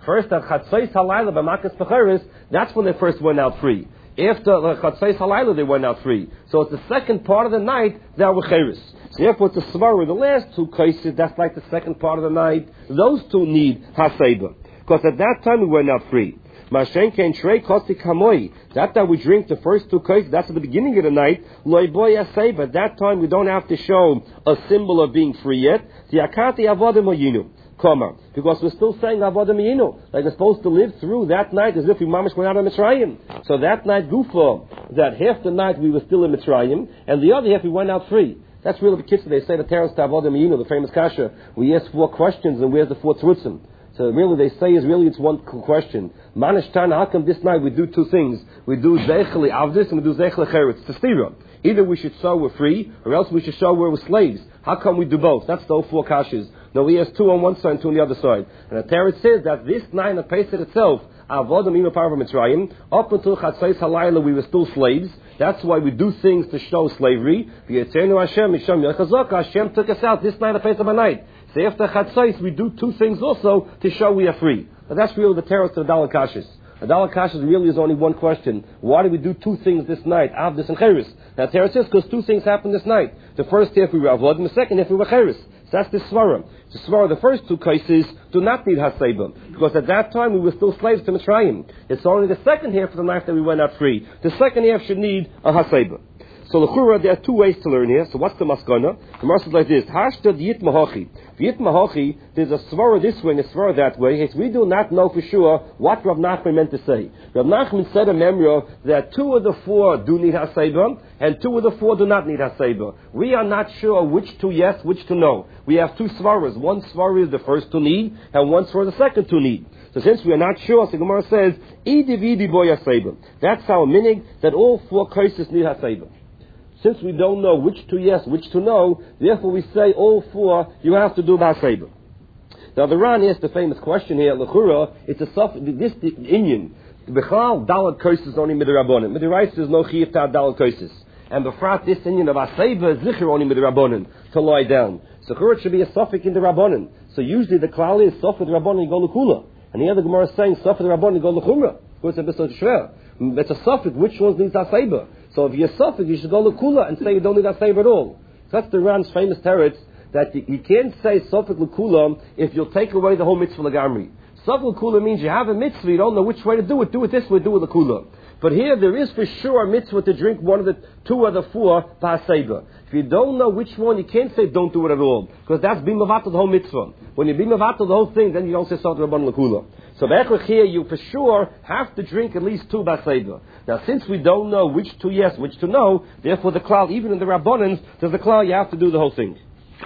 First, at Chatzos Halayla b'Makas Pecheres, that's when they first went out free. After Chatzos Halayla, they went out free. So it's the second part of the night that were Cheres. So therefore, it's the Svara, the last two cases, that's like the second part of the night. Those two need Haseba. Because at that time, we went out free. Mashenke and Shrei Kosti Kamoi. That time we drink the first two cases, that's at the beginning of the night. Loi Boy Haseba. At that time, we don't have to show a symbol of being free yet. Tiakati Avodim Oyinu. Because we're still saying Avodah Miyinu, like we're supposed to live through that night as if we mamish went out of Mitzrayim. So that night, Gufa, that half the night we were still in Mitzrayim, and the other half we went out free. That's really the kitzur. They say the Teres to Avodah Miyinu, the famous kasha. We ask four questions, and where's the four trutzim? So really, they say is really it's one question. Manish Tana, how come this night we do two things? We do Zeicheli Avdis and we do Zeicheli Cheretz. It's stira. Either we should show we're free, or else we should show we're slaves. How come we do both? That's the four kashas. No, he has two on one side and two on the other side. And the Torah says that this night of Pesach itself, Avodah Miyinu Parva Mitzrayim, up until Chatzos Halayla we were still slaves. That's why we do things to show slavery. V'yetzenu Hashem Misham Yechazaka. Hashem took us out this night of Pesach by night. So after Chatzos we do two things also to show we are free. But that's really the Torah to the Daled Kashas. The Daled Kashas really is only one question. Why do we do two things this night? Avdis and Cheres. Now Torah says because two things happened this night. The first half we were Avodah, and the second half we were Cheres. So that's the Svara. The Svara, the first two cases do not need Haseba. Because at that time we were still slaves to Mitzrayim. It's only the second half of the night that we went out free. The second half should need a Haseba. So l'chura, there are two ways to learn here. So what's the maskana? The maskana is like this: Hashtad Yit Mahachi. Yit Mahachi, there's a svara this way and a svara that way. It's, we do not know for sure what Rav Nachman meant to say. Rav Nachman said a memra that two of the four do need haseba and two of the four do not need haseba. We are not sure which two yes, which two no. We have two svaras. One svara is the first to need, and one svara the second to need. So since we are not sure, so Gemara says, Idi vidi boy haseba. That's our meaning that all four cases need haseba. Since we don't know which to yes, which to no, therefore we say all four you have to do b'haseba. Now the Ran asked the famous question here, l'chura, it's a soft, this the Indian, b'chal dalad curses only midrabanan. Midrash is no chiyuv ta dalad curses. And b'frat this Indian of haseba is zicher only midrabanan, to lie down. So l'chura should be a suffix in the rabbanan. So usually the klal is suffix the rabbanan, you go l'kula. And the other Gemara is saying suffix the rabbanan, you go l'chumra. It's a bit so shver. It's a suffix, which one needs haseba? So if you're suffix, you should go l'kula and say you don't need haseba at all. So that's the Ran's famous teretz, that you can't say suffix l'kula if you'll take away the whole mitzvah l'gamri. Suffix l'kula means you have a mitzvah, you don't know which way to do it. Do it this way, do it l'kula. But here there is for sure a mitzvah to drink one of the two of the four b'haseba. If you don't know which one, you can't say don't do it at all, because that's bimavatal the whole mitzvah. When you bimavatal the whole thing, then you don't say suffix rabban l'kula. So b'echlich here, you for sure have to drink at least two b'haseba. Now, since we don't know which to yes, which to no, therefore the klal, even in the rabbanans, there's the klal, you have to do the whole thing.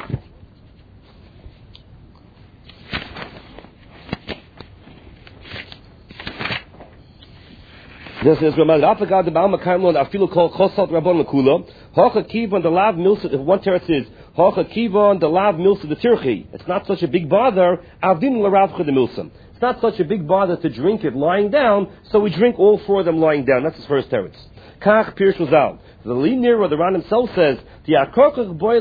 This is Ramal Rafagad the Baum Kaimlon Afilu called Chosat Rabban Lakula. Hocha Kiva the Lav Milsa. If one teretz is Hocha Kiva the Lav Milsa the Tirchi. It's not such a big bother. Avdin Laravcha the Milsa. It's not such a big bother to drink it lying down, so we drink all four of them lying down. That's his first teretz. Kach Pirush Lazal. The linear or the Ran himself says, you have to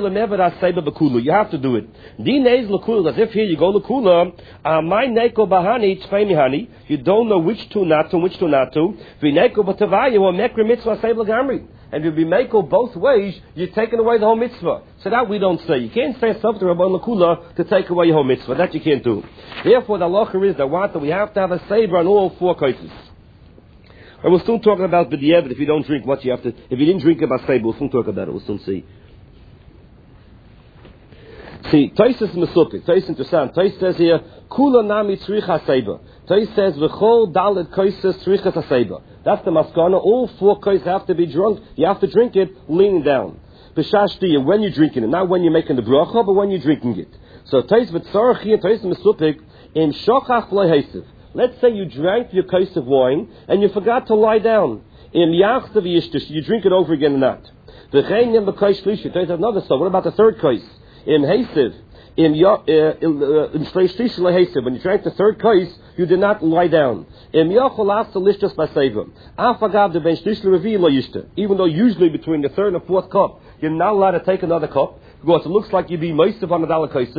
do it. As if here you go l'kula, my neko bahani tzfei you don't know which two not to, which two not to. V'neko b'tavayu or mekri mitzvah seiv l'gamri. And if you be meko both ways, you're taking away the whole mitzvah. So that we don't say. You can't say something to Rabban l'kula to take away your whole mitzvah. That you can't do. Therefore, the halacha is that what that we have to have a saber on all four cases. And we'll soon talk about b'diavad. If you don't drink, what you have to. If you didn't drink about saber, we'll soon talk about it. We'll soon see. See, Tais is mesupik. Tais interesting. Tais says here, Kula nami tzricha seiba. Tais says, V'chol dalet koises tzricha seiba. That's the maskana. All four koises have to be drunk. You have to drink it leaning down. B'shashtiya, when you're drinking it. Not when you're making the bracha, but when you're drinking it. So Tais v'tzarach here, Tais mesupik, in shochach v'lehesiv. Let's say you drank your kais of wine, and you forgot to lie down. In yachtav yishtish, you drink it over again or not. V'chein yem b'kais shlishi. Tais has another so. What about the third kais? In Hasiv, in in Shleish Lehasiv, when you drank the third kais, you did not lie down. In Yachol After Lishtas Baseva, Afagav the Ben Shlish Levi Lo Yishta. Even though usually between the third and the fourth cup, you're not allowed to take another cup, because it looks like you'd be moistav on the dalakaisis.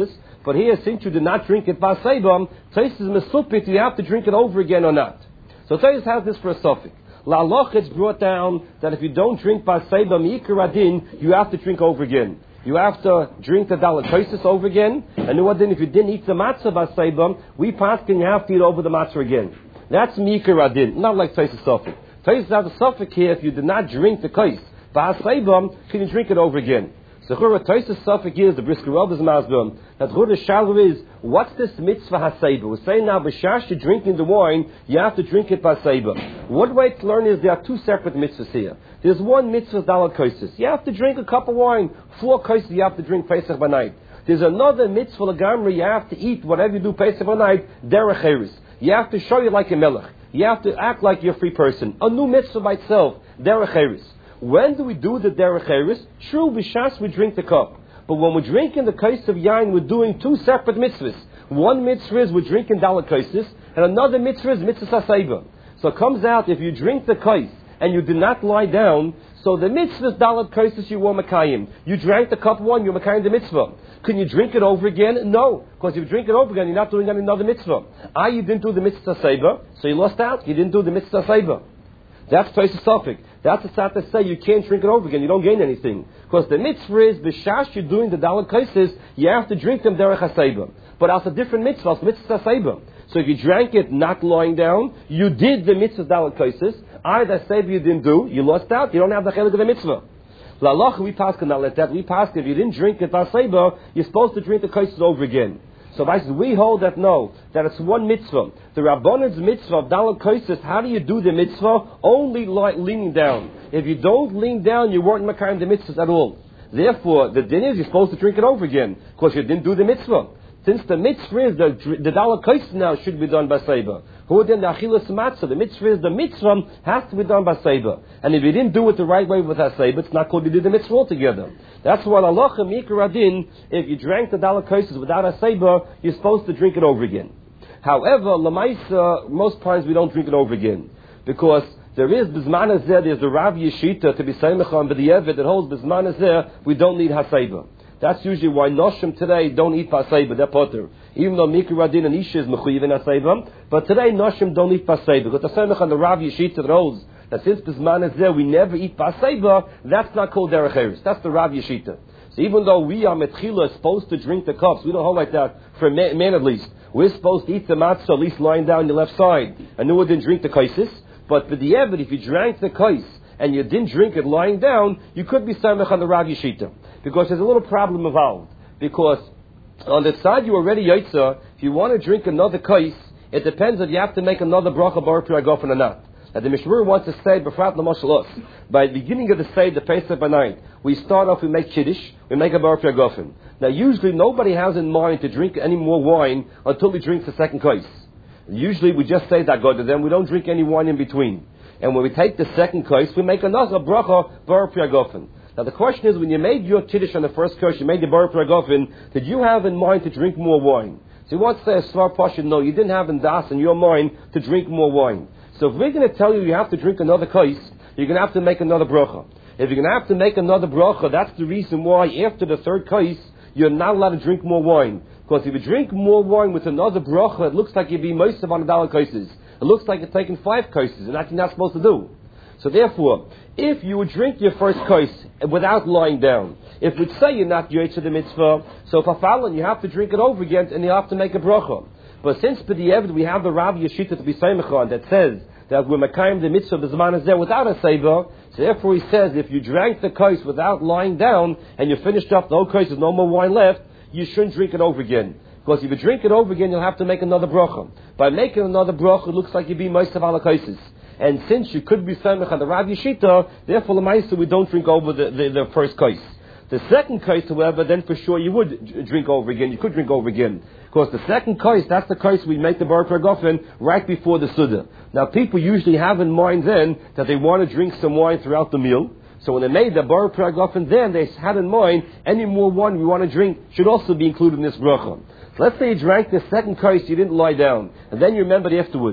But here, since you did not drink it Baseba, Tais is Mesupit, you have to drink it over again or not. So Tais has this for a suffix. La'aloch, it's brought down that if you don't drink Baseba Mi'ikar Adin, you have to drink over again. You have to drink the Dalatosis over again. And then if you didn't eat the matzah Baseba, we pass and you have to eat over the matzah again. That's Mi'ikar Adin, not like Tais suffix. Tais has a suffix here, if you did not drink the Kais Baseba, can you drink it over again? So what Tais suffix is, the Brisker Rav is Masbim, that Chura Shalom is, what's this mitzvah haseba? We're saying now, b'shash you're drinking the wine, you have to drink it baseba. What way to learn is there are two separate mitzvahs here. There's one mitzvah, dalad koises. You have to drink a cup of wine. Four koises you have to drink Pesach by night. There's another mitzvah, lagamri, you have to eat whatever you do Pesach by night, derech eris. You have to show you like a melech. You have to act like you're a free person. A new mitzvah by itself, derech eris. When do we do the derech eris? True, b'shas we drink the cup. But when we're drinking the kais of yain, we're doing two separate mitzvahs. One mitzvah is we're drinking dalad kaisis, and another mitzvah is mitzvah saseba. So it comes out, if you drink the kais and you did not lie down, so the mitzvah is dalad kaisis, you were makayim. You drank the cup one, you're makayim the mitzvah. Can you drink it over again? No. Because if you drink it over again, you're not doing another mitzvah. Ah, you didn't do the mitzvah saseba, so you lost out. You didn't do the mitzvah saseba. That's Tosfos suffix. That's a sat to say you can't drink it over again. You don't gain anything. Because the mitzvah is, b'shash you're doing the dalad kaises, you have to drink them derech haseba. But that's a different mitzvah. It's mitzvah haseba. So if you drank it not lying down, you did the mitzvah dalad kaises. Either haseba you didn't do, you lost out. You don't have the chelik of the mitzvah. La'aloch, we pass can not let that. We pass if you didn't drink it haseba, you're supposed to drink the kaises over again. So we hold that no, that it's one mitzvah. The Rabbanon's mitzvah of dalad kaisis, how do you do the mitzvah? Only like leaning down. If you don't lean down, you weren't makayim the mitzvahs at all. Therefore, the din is you're supposed to drink it over again, because you didn't do the mitzvah. Since the mitzvah is, the, the dalad kaisis now should be done by seba. Who then the achilas matzah, the mitzvah is, the mitzvah has to be done by seba. And if you didn't do it the right way with haseba, it's not called you did the mitzvah altogether. That's why Allah Mikra Adin, if you drank the dalad kaisis without haseba, you're supposed to drink it over again. However, lamaisa, most times we don't drink it over again. Because there is bisman azeh, there's the Rav Yeshita to be Seimachon, but the Eved that holds bisman azeh, we don't need haseba. That's usually why Noshim today don't eat paseba, they're potter. Even though Mikra Adin and Isha is mechuyev in haseba, but today Noshim don't eat paseba. Because the Seimachon, the Rav Yeshita that holds that since bisman azeh we never eat paseba, that's not called derech eris. That's the Rav Yeshita. So even though we are metchila supposed to drink the cups, we don't hold like that for a man, man at least. We're supposed to eat the matzah at least lying down your left side. And no one didn't drink the kaisis. But for the Eved, if you drank the kais and you didn't drink it lying down, you could be samech on the Rav Yeshita. Because there's a little problem involved. Because on the side you already yaitza, if you want to drink another kais, it depends if you have to make another bracha bar piragofen or not. Now the Mishmur wants to say, b'frat l'mashal us, by the beginning of the say, the Pesach by night, we start off, we make kiddush, we make a bar piragofen. Now usually nobody has in mind to drink any more wine until he drinks the second kais. Usually we just say that God to them, we don't drink any wine in between. And when we take the second kais, we make another bracha bar piragofen. Now the question is, when you made your kiddush on the first kais, you made the bar piragofen, did you have in mind to drink more wine? So you want to say a svar pasha, no, you didn't have in das in your mind to drink more wine. So if we're going to tell you you have to drink another kais, you're going to have to make another bracha. If you're going to have to make another bracha, that's the reason why after the third kais, you're not allowed to drink more wine. Because if you drink more wine with another bracha, it looks like you're being most of on the dalad kaises. It looks like you're taking five kaises, and that's what you're not supposed to do. So therefore, if you would drink your first kais without lying down, if we'd say you're not yoytze the mitzvah, so if a you have to drink it over again, and you have to make a bracha. But since b'di'eved we have the Rav Yeshita to be Seimachon that says that we're makayim the mitzvah b'zman hazeh without a seiba, so therefore he says if you drank the kais without lying down and you finished up the whole kais with no more wine left, you shouldn't drink it over again. Because if you drink it over again, you'll have to make another bracha. By making another bracha, it looks like you'd be moisav ala kaises. And since you could be Seimach on the Rav Yeshita, therefore the Maisa we don't drink over the, the, the first kais. The second kais, however, then for sure you would drink over again. You could drink over again. Because the second kais, that's the kais we make the bar piragofen right before the Suda. Now people usually have in mind then that they want to drink some wine throughout the meal. So when they made the bar piragofen then, they had in mind any more wine we want to drink should also be included in this bracha. So let's say you drank the second kais, you didn't lie down. And then you remembered afterwards.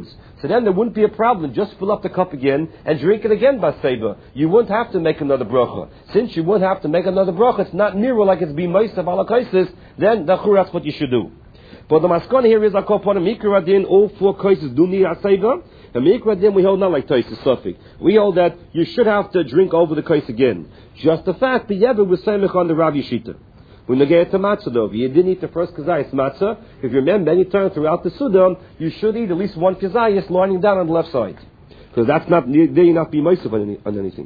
So then there wouldn't be a problem. Just fill up the cup again and drink it again, Baseba. You wouldn't have to make another bracha. Since you wouldn't have to make another bracha, it's not near like it's b'moisav ala kaisis, then that's what you should do. But the maskana here is, I call upon a mikra adin, all four kaisis do need aseba. And mikra adin we hold not like Taisis Sufik. We hold that you should have to drink over the kais again. Just the fact, the Yever was samech on the Rav Yeshita. When you get to matzah though, if you didn't eat the first kazayas matzah, if you remember any time throughout the Sudan, you should eat at least one kazayas lying down on the left side. Because that's not, there you not be moisav on, any, on anything.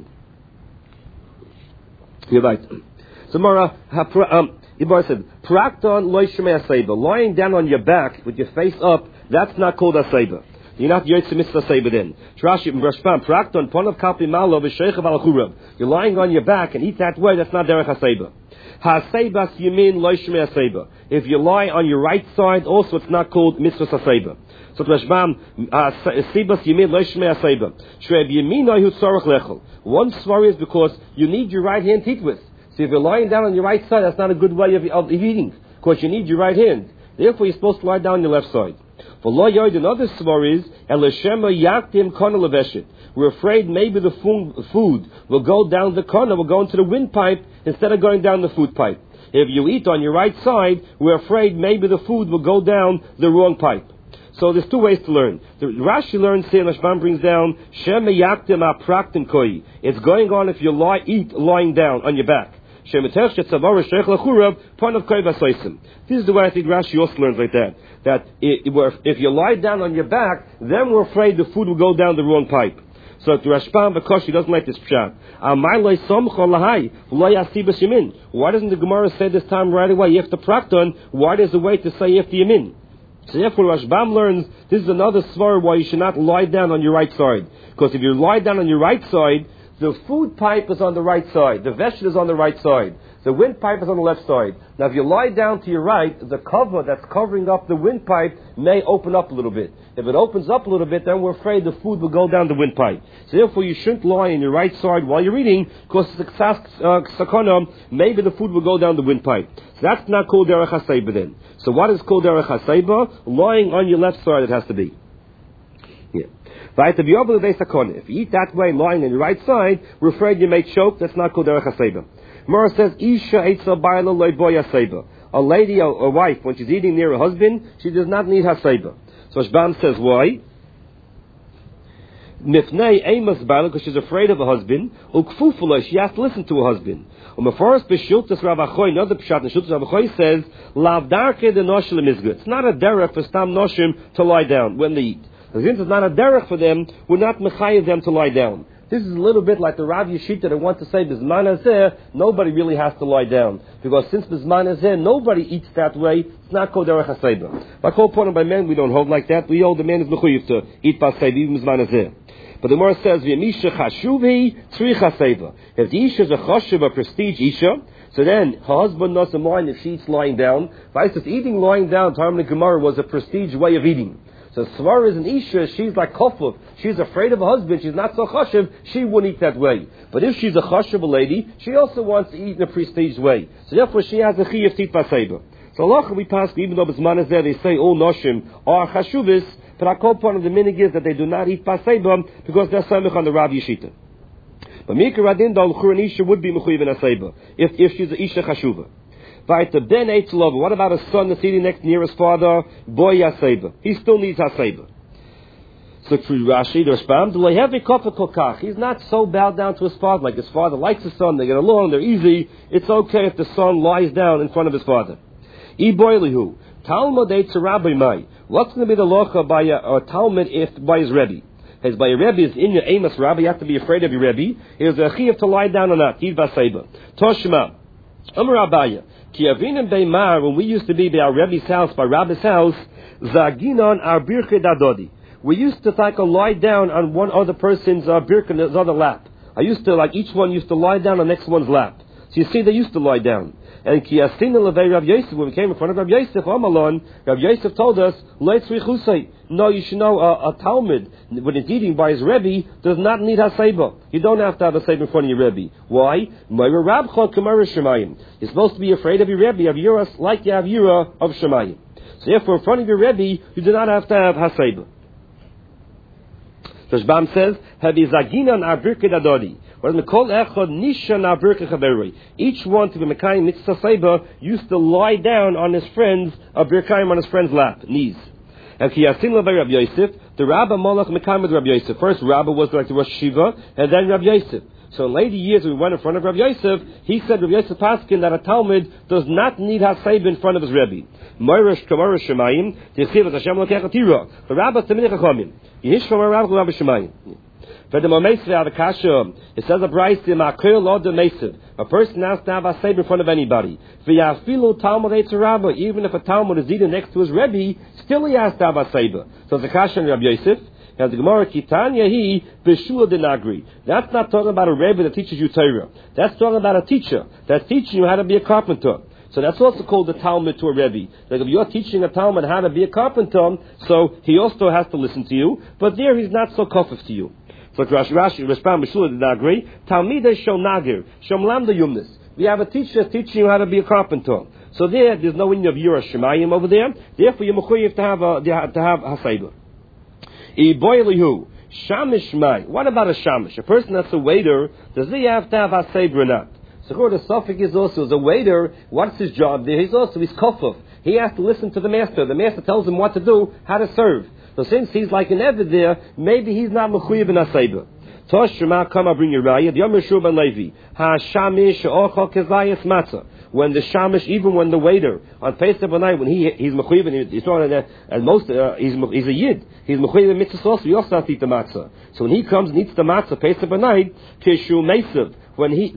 You're right. So Mara, um, Ibar said, Prakton loy shemei aseba, lying down on your back with your face up, that's not called aseba. You're not yotzei mitzvah aseba then. Trashi Rashbam, Prakton ponav kalpi malo v'sheichav al churab. You're lying on your back and eat that way, that's not derech aseba. Ha'asebas yamin lo shmei aseba. If you lie on your right side, also it's not called mitzvah aseba. So Rashbam, asebas yamin lo shmei aseba. Shreb yamina hu tzarach lechel. One svar is because you need your right hand to eat with. So if you're lying down on your right side, that's not a good way of, of eating, because you need your right hand. Therefore, you're supposed to lie down on your left side. For lo yoid, another svar is elishema yaktim kana leveshet. We're afraid maybe the food will go down the corner, will go into the windpipe instead of going down the food pipe. If you eat on your right side, we're afraid maybe the food will go down the wrong pipe. So there's two ways to learn. The Rashi learns here, and Rashbam brings down, Shema yaktim apraktim koi. It's going on if you lie, eat lying down on your back. This is the way I think Rashi also learns like that. That if you lie down on your back, then we're afraid the food will go down the wrong pipe. So the Rashbam Bakoshi doesn't like this pshat. Why doesn't the Gemara say this time right away? You have to prakton. Why there's a way to say you have to yamin? So therefore Rashbam learns this is another svar why you should not lie down on your right side. Because if you lie down on your right side, the food pipe is on the right side. The veshet is on the right side. The windpipe is on the left side. Now, if you lie down to your right, the cover that's covering up the windpipe may open up a little bit. If it opens up a little bit, then we're afraid the food will go down the windpipe. So therefore, you shouldn't lie on your right side while you're eating, because sakana, maybe the food will go down the windpipe. So that's not called derech haseiba then. So what is called derech haseiba? Lying on your left side it has to be. If you eat that way, lying on your right side, we're afraid you may choke. That's not called derech haseiba. Mara says, Isha eitza ba'ala loy boy haseiba. A lady, a, a wife, when she's eating near her husband, she does not need haseiba. So Shbam says, why? Mifnei eimas ba'ala, because she's afraid of her husband. Ukfufula, she has to listen to her husband. Umeforest b'shultas Rav Achoy, another pshat in Shultas Rav Achoy says, Lav darke de noshim lemizgut. It's not a derech for stam noshim to lie down when they eat. Since it's not a derech for them, we're not mechayev them to lie down. This is a little bit like the Rav Yeshita that want to say Bizman Hazeh, nobody really has to lie down. Because since Bizman Hazeh, nobody eats that way, it's not called derech haseiba. By call upon by men, we don't hold like that. We hold the man is mechayev to eat paseiba, even Bizman Hazeh. But the Gemara says, V'misha chashuvi tzrich haseiba. If the Isha is a chashuv, a prestige Isha, so then her husband doesn't mind if she eats lying down. Vice versa, eating lying down, Talmud Gemara was a prestige way of eating. So Svar is an Isha, she's like Kofuf. She's afraid of her husband, she's not so chashiv, she wouldn't eat that way. But if she's a chashiv lady, she also wants to eat in a prestige way. So therefore she has a chiyuv tit paseiba. So Allah we pass, even though Bisman is there, they say all noshim are chashuvis, but I call part of the minig is that they do not eat paseiba because they're samich on the Rav Yeshita. But Mika Radin Dal Churan Isha would be mechuyev in aseiba, if, if she's a Isha chashuva. What about a son that's eating next near his father? Boy Yaseba. He still needs Haseba. So through Rashi, the Rashbam, he's not so bowed down to his father. Like his father likes his son, they get along, they're easy. It's okay if the son lies down in front of his father. Iboilihu. Talmud eitz Rabbi Mai. What's going to be the locha by a, a Talmud if by his Rebbe? As by a Rebbe is in your Amos Rabbi, you have to be afraid of your Rebbe. Is a chiyuv to lie down or not? Yid Baseba. Toshma. Amar Abaya. When we used to be by our Rebbe's house, by Rabbi's house, Zaginon our birke dadodi. We used to take a lie down on one other person's uh, birke in his other lap. I used to, like each one used to lie down on the next one's lap. So you see, they used to lie down. And Kiyasina Levei Rav Yosef, when we came in front of Rav Yosef, Amalon, Rav Yosef told us, no, you should know a, a Talmud, when it's eating by his Rebbe, does not need Haseiba. You don't have to have a Haseiba in front of your Rebbe. Why? You're supposed to be afraid of your Rebbe, of Yuras, like you have Yura of Shemayim. So therefore, in front of your Rebbe, you do not have to have Haseiba. So Shbam says, Havi zaginan arbirke dadodi. Each one to be Mekayim Mitzvah Seiba used to lie down on his friend's a birkayim on his friend's lap, knees. And Kiyasim Lavei Rabbi Yosef, the Rabbi Molech Mekayim with Rabbi Yosef. First Rabbi was like the Rosh Shiva, and then Rabbi Yosef. So in later years when we went in front of Rabbi Yosef, he said Rabbi Yosef Paskin that a Talmud does not need Haseiba in front of his Rebbe. Moirish Kamara Shemayim, Yesiv Hashem Lokechatira. The Rabbi Tamini Chachamim. Yehish Kamara Rabbi Rabbi Shemayim. For the Momesri Avakasha, it says a price in Makir Lord the Mesiv. A person has to have a saber in front of anybody. V'yafilu Talmud Eitzarabba, even if a Talmud is eating next to his Rebbe, still he has to have a saber. So the Kasha and Rabbi Yosef, and the Gemara Kitanya he Beshua Denagri. That's not talking about a Rebbe that teaches you Torah. That's talking about a teacher that's teaching you how to be a carpenter. So that's also called the Talmud to a Rebbe. Like if you're teaching a Talmud how to be a carpenter, so he also has to listen to you, but there he's not so kofif to you. So Rashi Rashi respond Beshula Denagri, Talmidei Shel Nagir, Shel Lamda Yumnis. We have a teacher that's teaching you how to be a carpenter. So there, there's no in of Yura Shemayim over there. Therefore, you're mechuyev to have a, to have Haseiba. Iboilihu, Shamish Mai. What about a Shamish? A person that's a waiter, does he have to have Haseiba or not? So the Suffolk is also, as a waiter, what's his job there? He's also, he's kofuf. He has to listen to the master. The master tells him what to do, how to serve. So since he's like an Eved there, maybe he's not mechuyev in Haseiba. Tosh Shema, come, I'll bring you raya. The Yom Yeshua ben Levi. Ha Shamish Ochal Kezayis Matzah. When the Shamish, even when the waiter on Pesach night, when he he's mechuyev, and he's talking uh, and most uh, he's he's a yid, he's mechuyev in mitzvah also. He also has to eat the matzah. So when he comes and eats the matzah Pesach night, kishu meisav. When he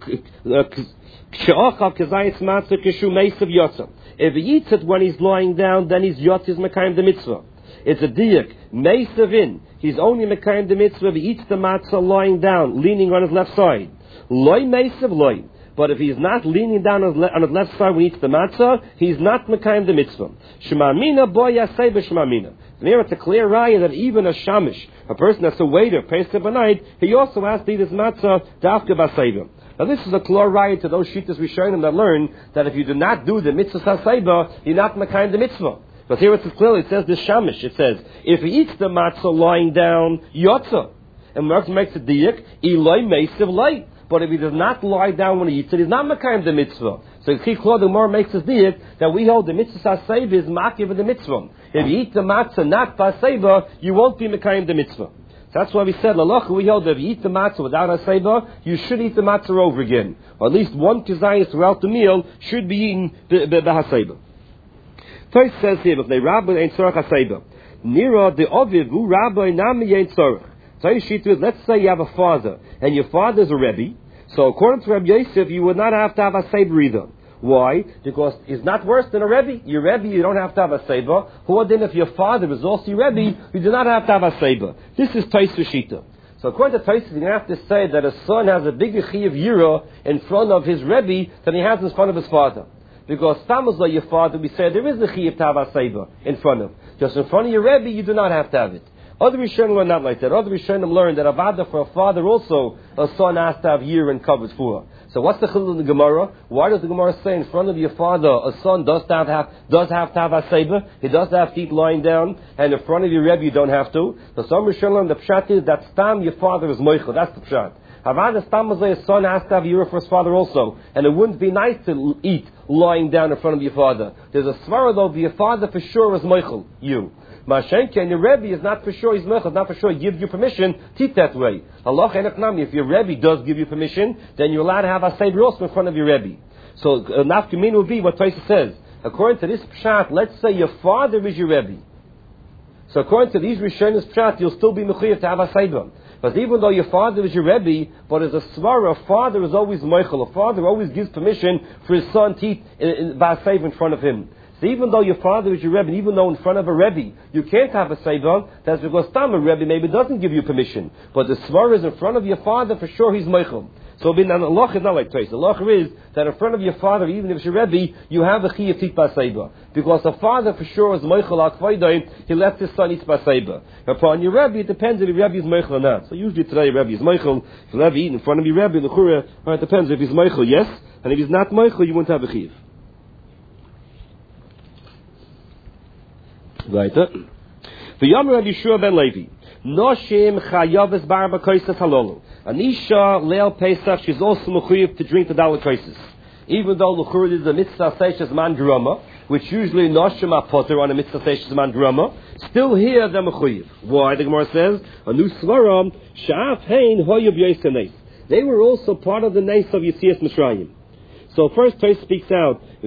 she'achal kezayis matzah kishu meisav yotza. If he eats it when he's lying down, then he's yotz is mekayim the mitzvah. It's a diyak meisav in. He's only mekayim the mitzvah if he eats the matzah lying down, leaning on his left side. Loy meisav loy. But if he's not leaning down on his, le- on his left side when he eats the matzah, he's not mekayim the mitzvah. Shemamina boy yasei b'shemamina. There it's a clear raya that even a shamish, a person that's a waiter, Pesach b'night, he also has to eat his matzah dafka b'seiba. Now this is a clear raya to those shittas we show them that learn that if you do not do the mitzvah saseiba, you're not mekayim the mitzvah. But here it's clearly, it says the shamish, it says, if he eats the matzah lying down, yotza. And Mark makes a diyak, Eloi meisav light. But if he does not lie down when he eats it, he's not makayim the mitzvah. So see, Claude, the more makes us diyak that we hold the mitzvah saseiba is makiv the mitzvah. If you eat the matzah not baseiba, you won't be makayim the mitzvah. So that's why we said, Lalacha, we hold that if you eat the matzah without haseiba, you should eat the matzah over again. Or at least one kizayis throughout the meal should be eaten b'haseiba. First says here, but the rabbi ain't tzorach haseiba. Nira the ovivu rabbi nami ain't tzorach. Let's say you have a father, and your father is a Rebbe. So according to Rabbi Yosef, you would not have to have a Seiba either. Why? Because it's not worse than a Rebbe. Your Rebbe, you don't have to have a Seiba. Who then if your father is also your Rebbe, you do not have to have a Seiba. This is Tosfos Shita. So according to Tosfos, you have to say that a son has a bigger Chi of Yira in front of his Rebbe than he has in front of his father. Because Tamazla, your father, we say there is a Chi to have a Seiba in front of. Just in front of your Rebbe, you do not have to have it. Other Rishonim learn not like that. Other Rishonim learn that avada for a father also, a son has to have year and covered for. So what's the chilul in the Gemara? Why does the Gemara say in front of your father, a son does have, have does have to have a seiba, he does have to eat lying down, and in front of your Rebbe you don't have to? So some Rishonim learn the pshat is that stam your father is moichel. That's the pshat. Avada stam is a son has to have year for his father also, and it wouldn't be nice to eat lying down in front of your father. There's a svara though, your father for sure is moichel, you. Mashenke and your Rebbe is not for sure, he's mechad, not for sure he gives you permission to eat that way. Allah enaknami, if your Rebbe does give you permission, then you're allowed to have a seiber also in front of your Rebbe. So uh, nafkamin will be what Tosfos says. According to this pshat, let's say your father is your Rebbe. So according to these Rishonim pshat, you'll still be mechuyev to have a seiber. But even though your father is your Rebbe, but as a svara, a father is always meichel. A father always gives permission for his son to eat in, in, by a seiber in front of him. So even though your father is your Rebbe, and even though in front of a Rebbe you can't have a Seiba, that's because Tam a Rebbe maybe doesn't give you permission. But the Svar is in front of your father, for sure he's Meichel. So bin an Allah is not like Tosfos. Allah is that in front of your father, even if it's your Rebbe, you have a Chiyuv Tit Baseiba. Because the father for sure is Meichel Akvaydaim, he left his son eat Baseiba. Upon your Rebbe, it depends if your Rebbe is Meichel or not. So usually today your Rebbe is Meichel. If your Rebbe eat in front of your Rebbe, the Chura, well, it depends if he's Meichel, yes. And if he's not Meichel, you won't have a Chiyuv. Weiter. The Yom Rabbi Yeshua ben Levi. Noshim chayav es barba koisas halolu. Anisha leil Pesach, she's also mechuyev to drink the dalit koisas. Even though l'chur is a mitzvah seishes man drama, which usually noshim apoter on a mitzvah seishes man drama, still here they're mechuyev. Why? The Gemara says, Anu svaram sha'af hein hoyev yosenes. They were also part of the nace of Yetzias Mitzrayim. So first Tosfos speaks out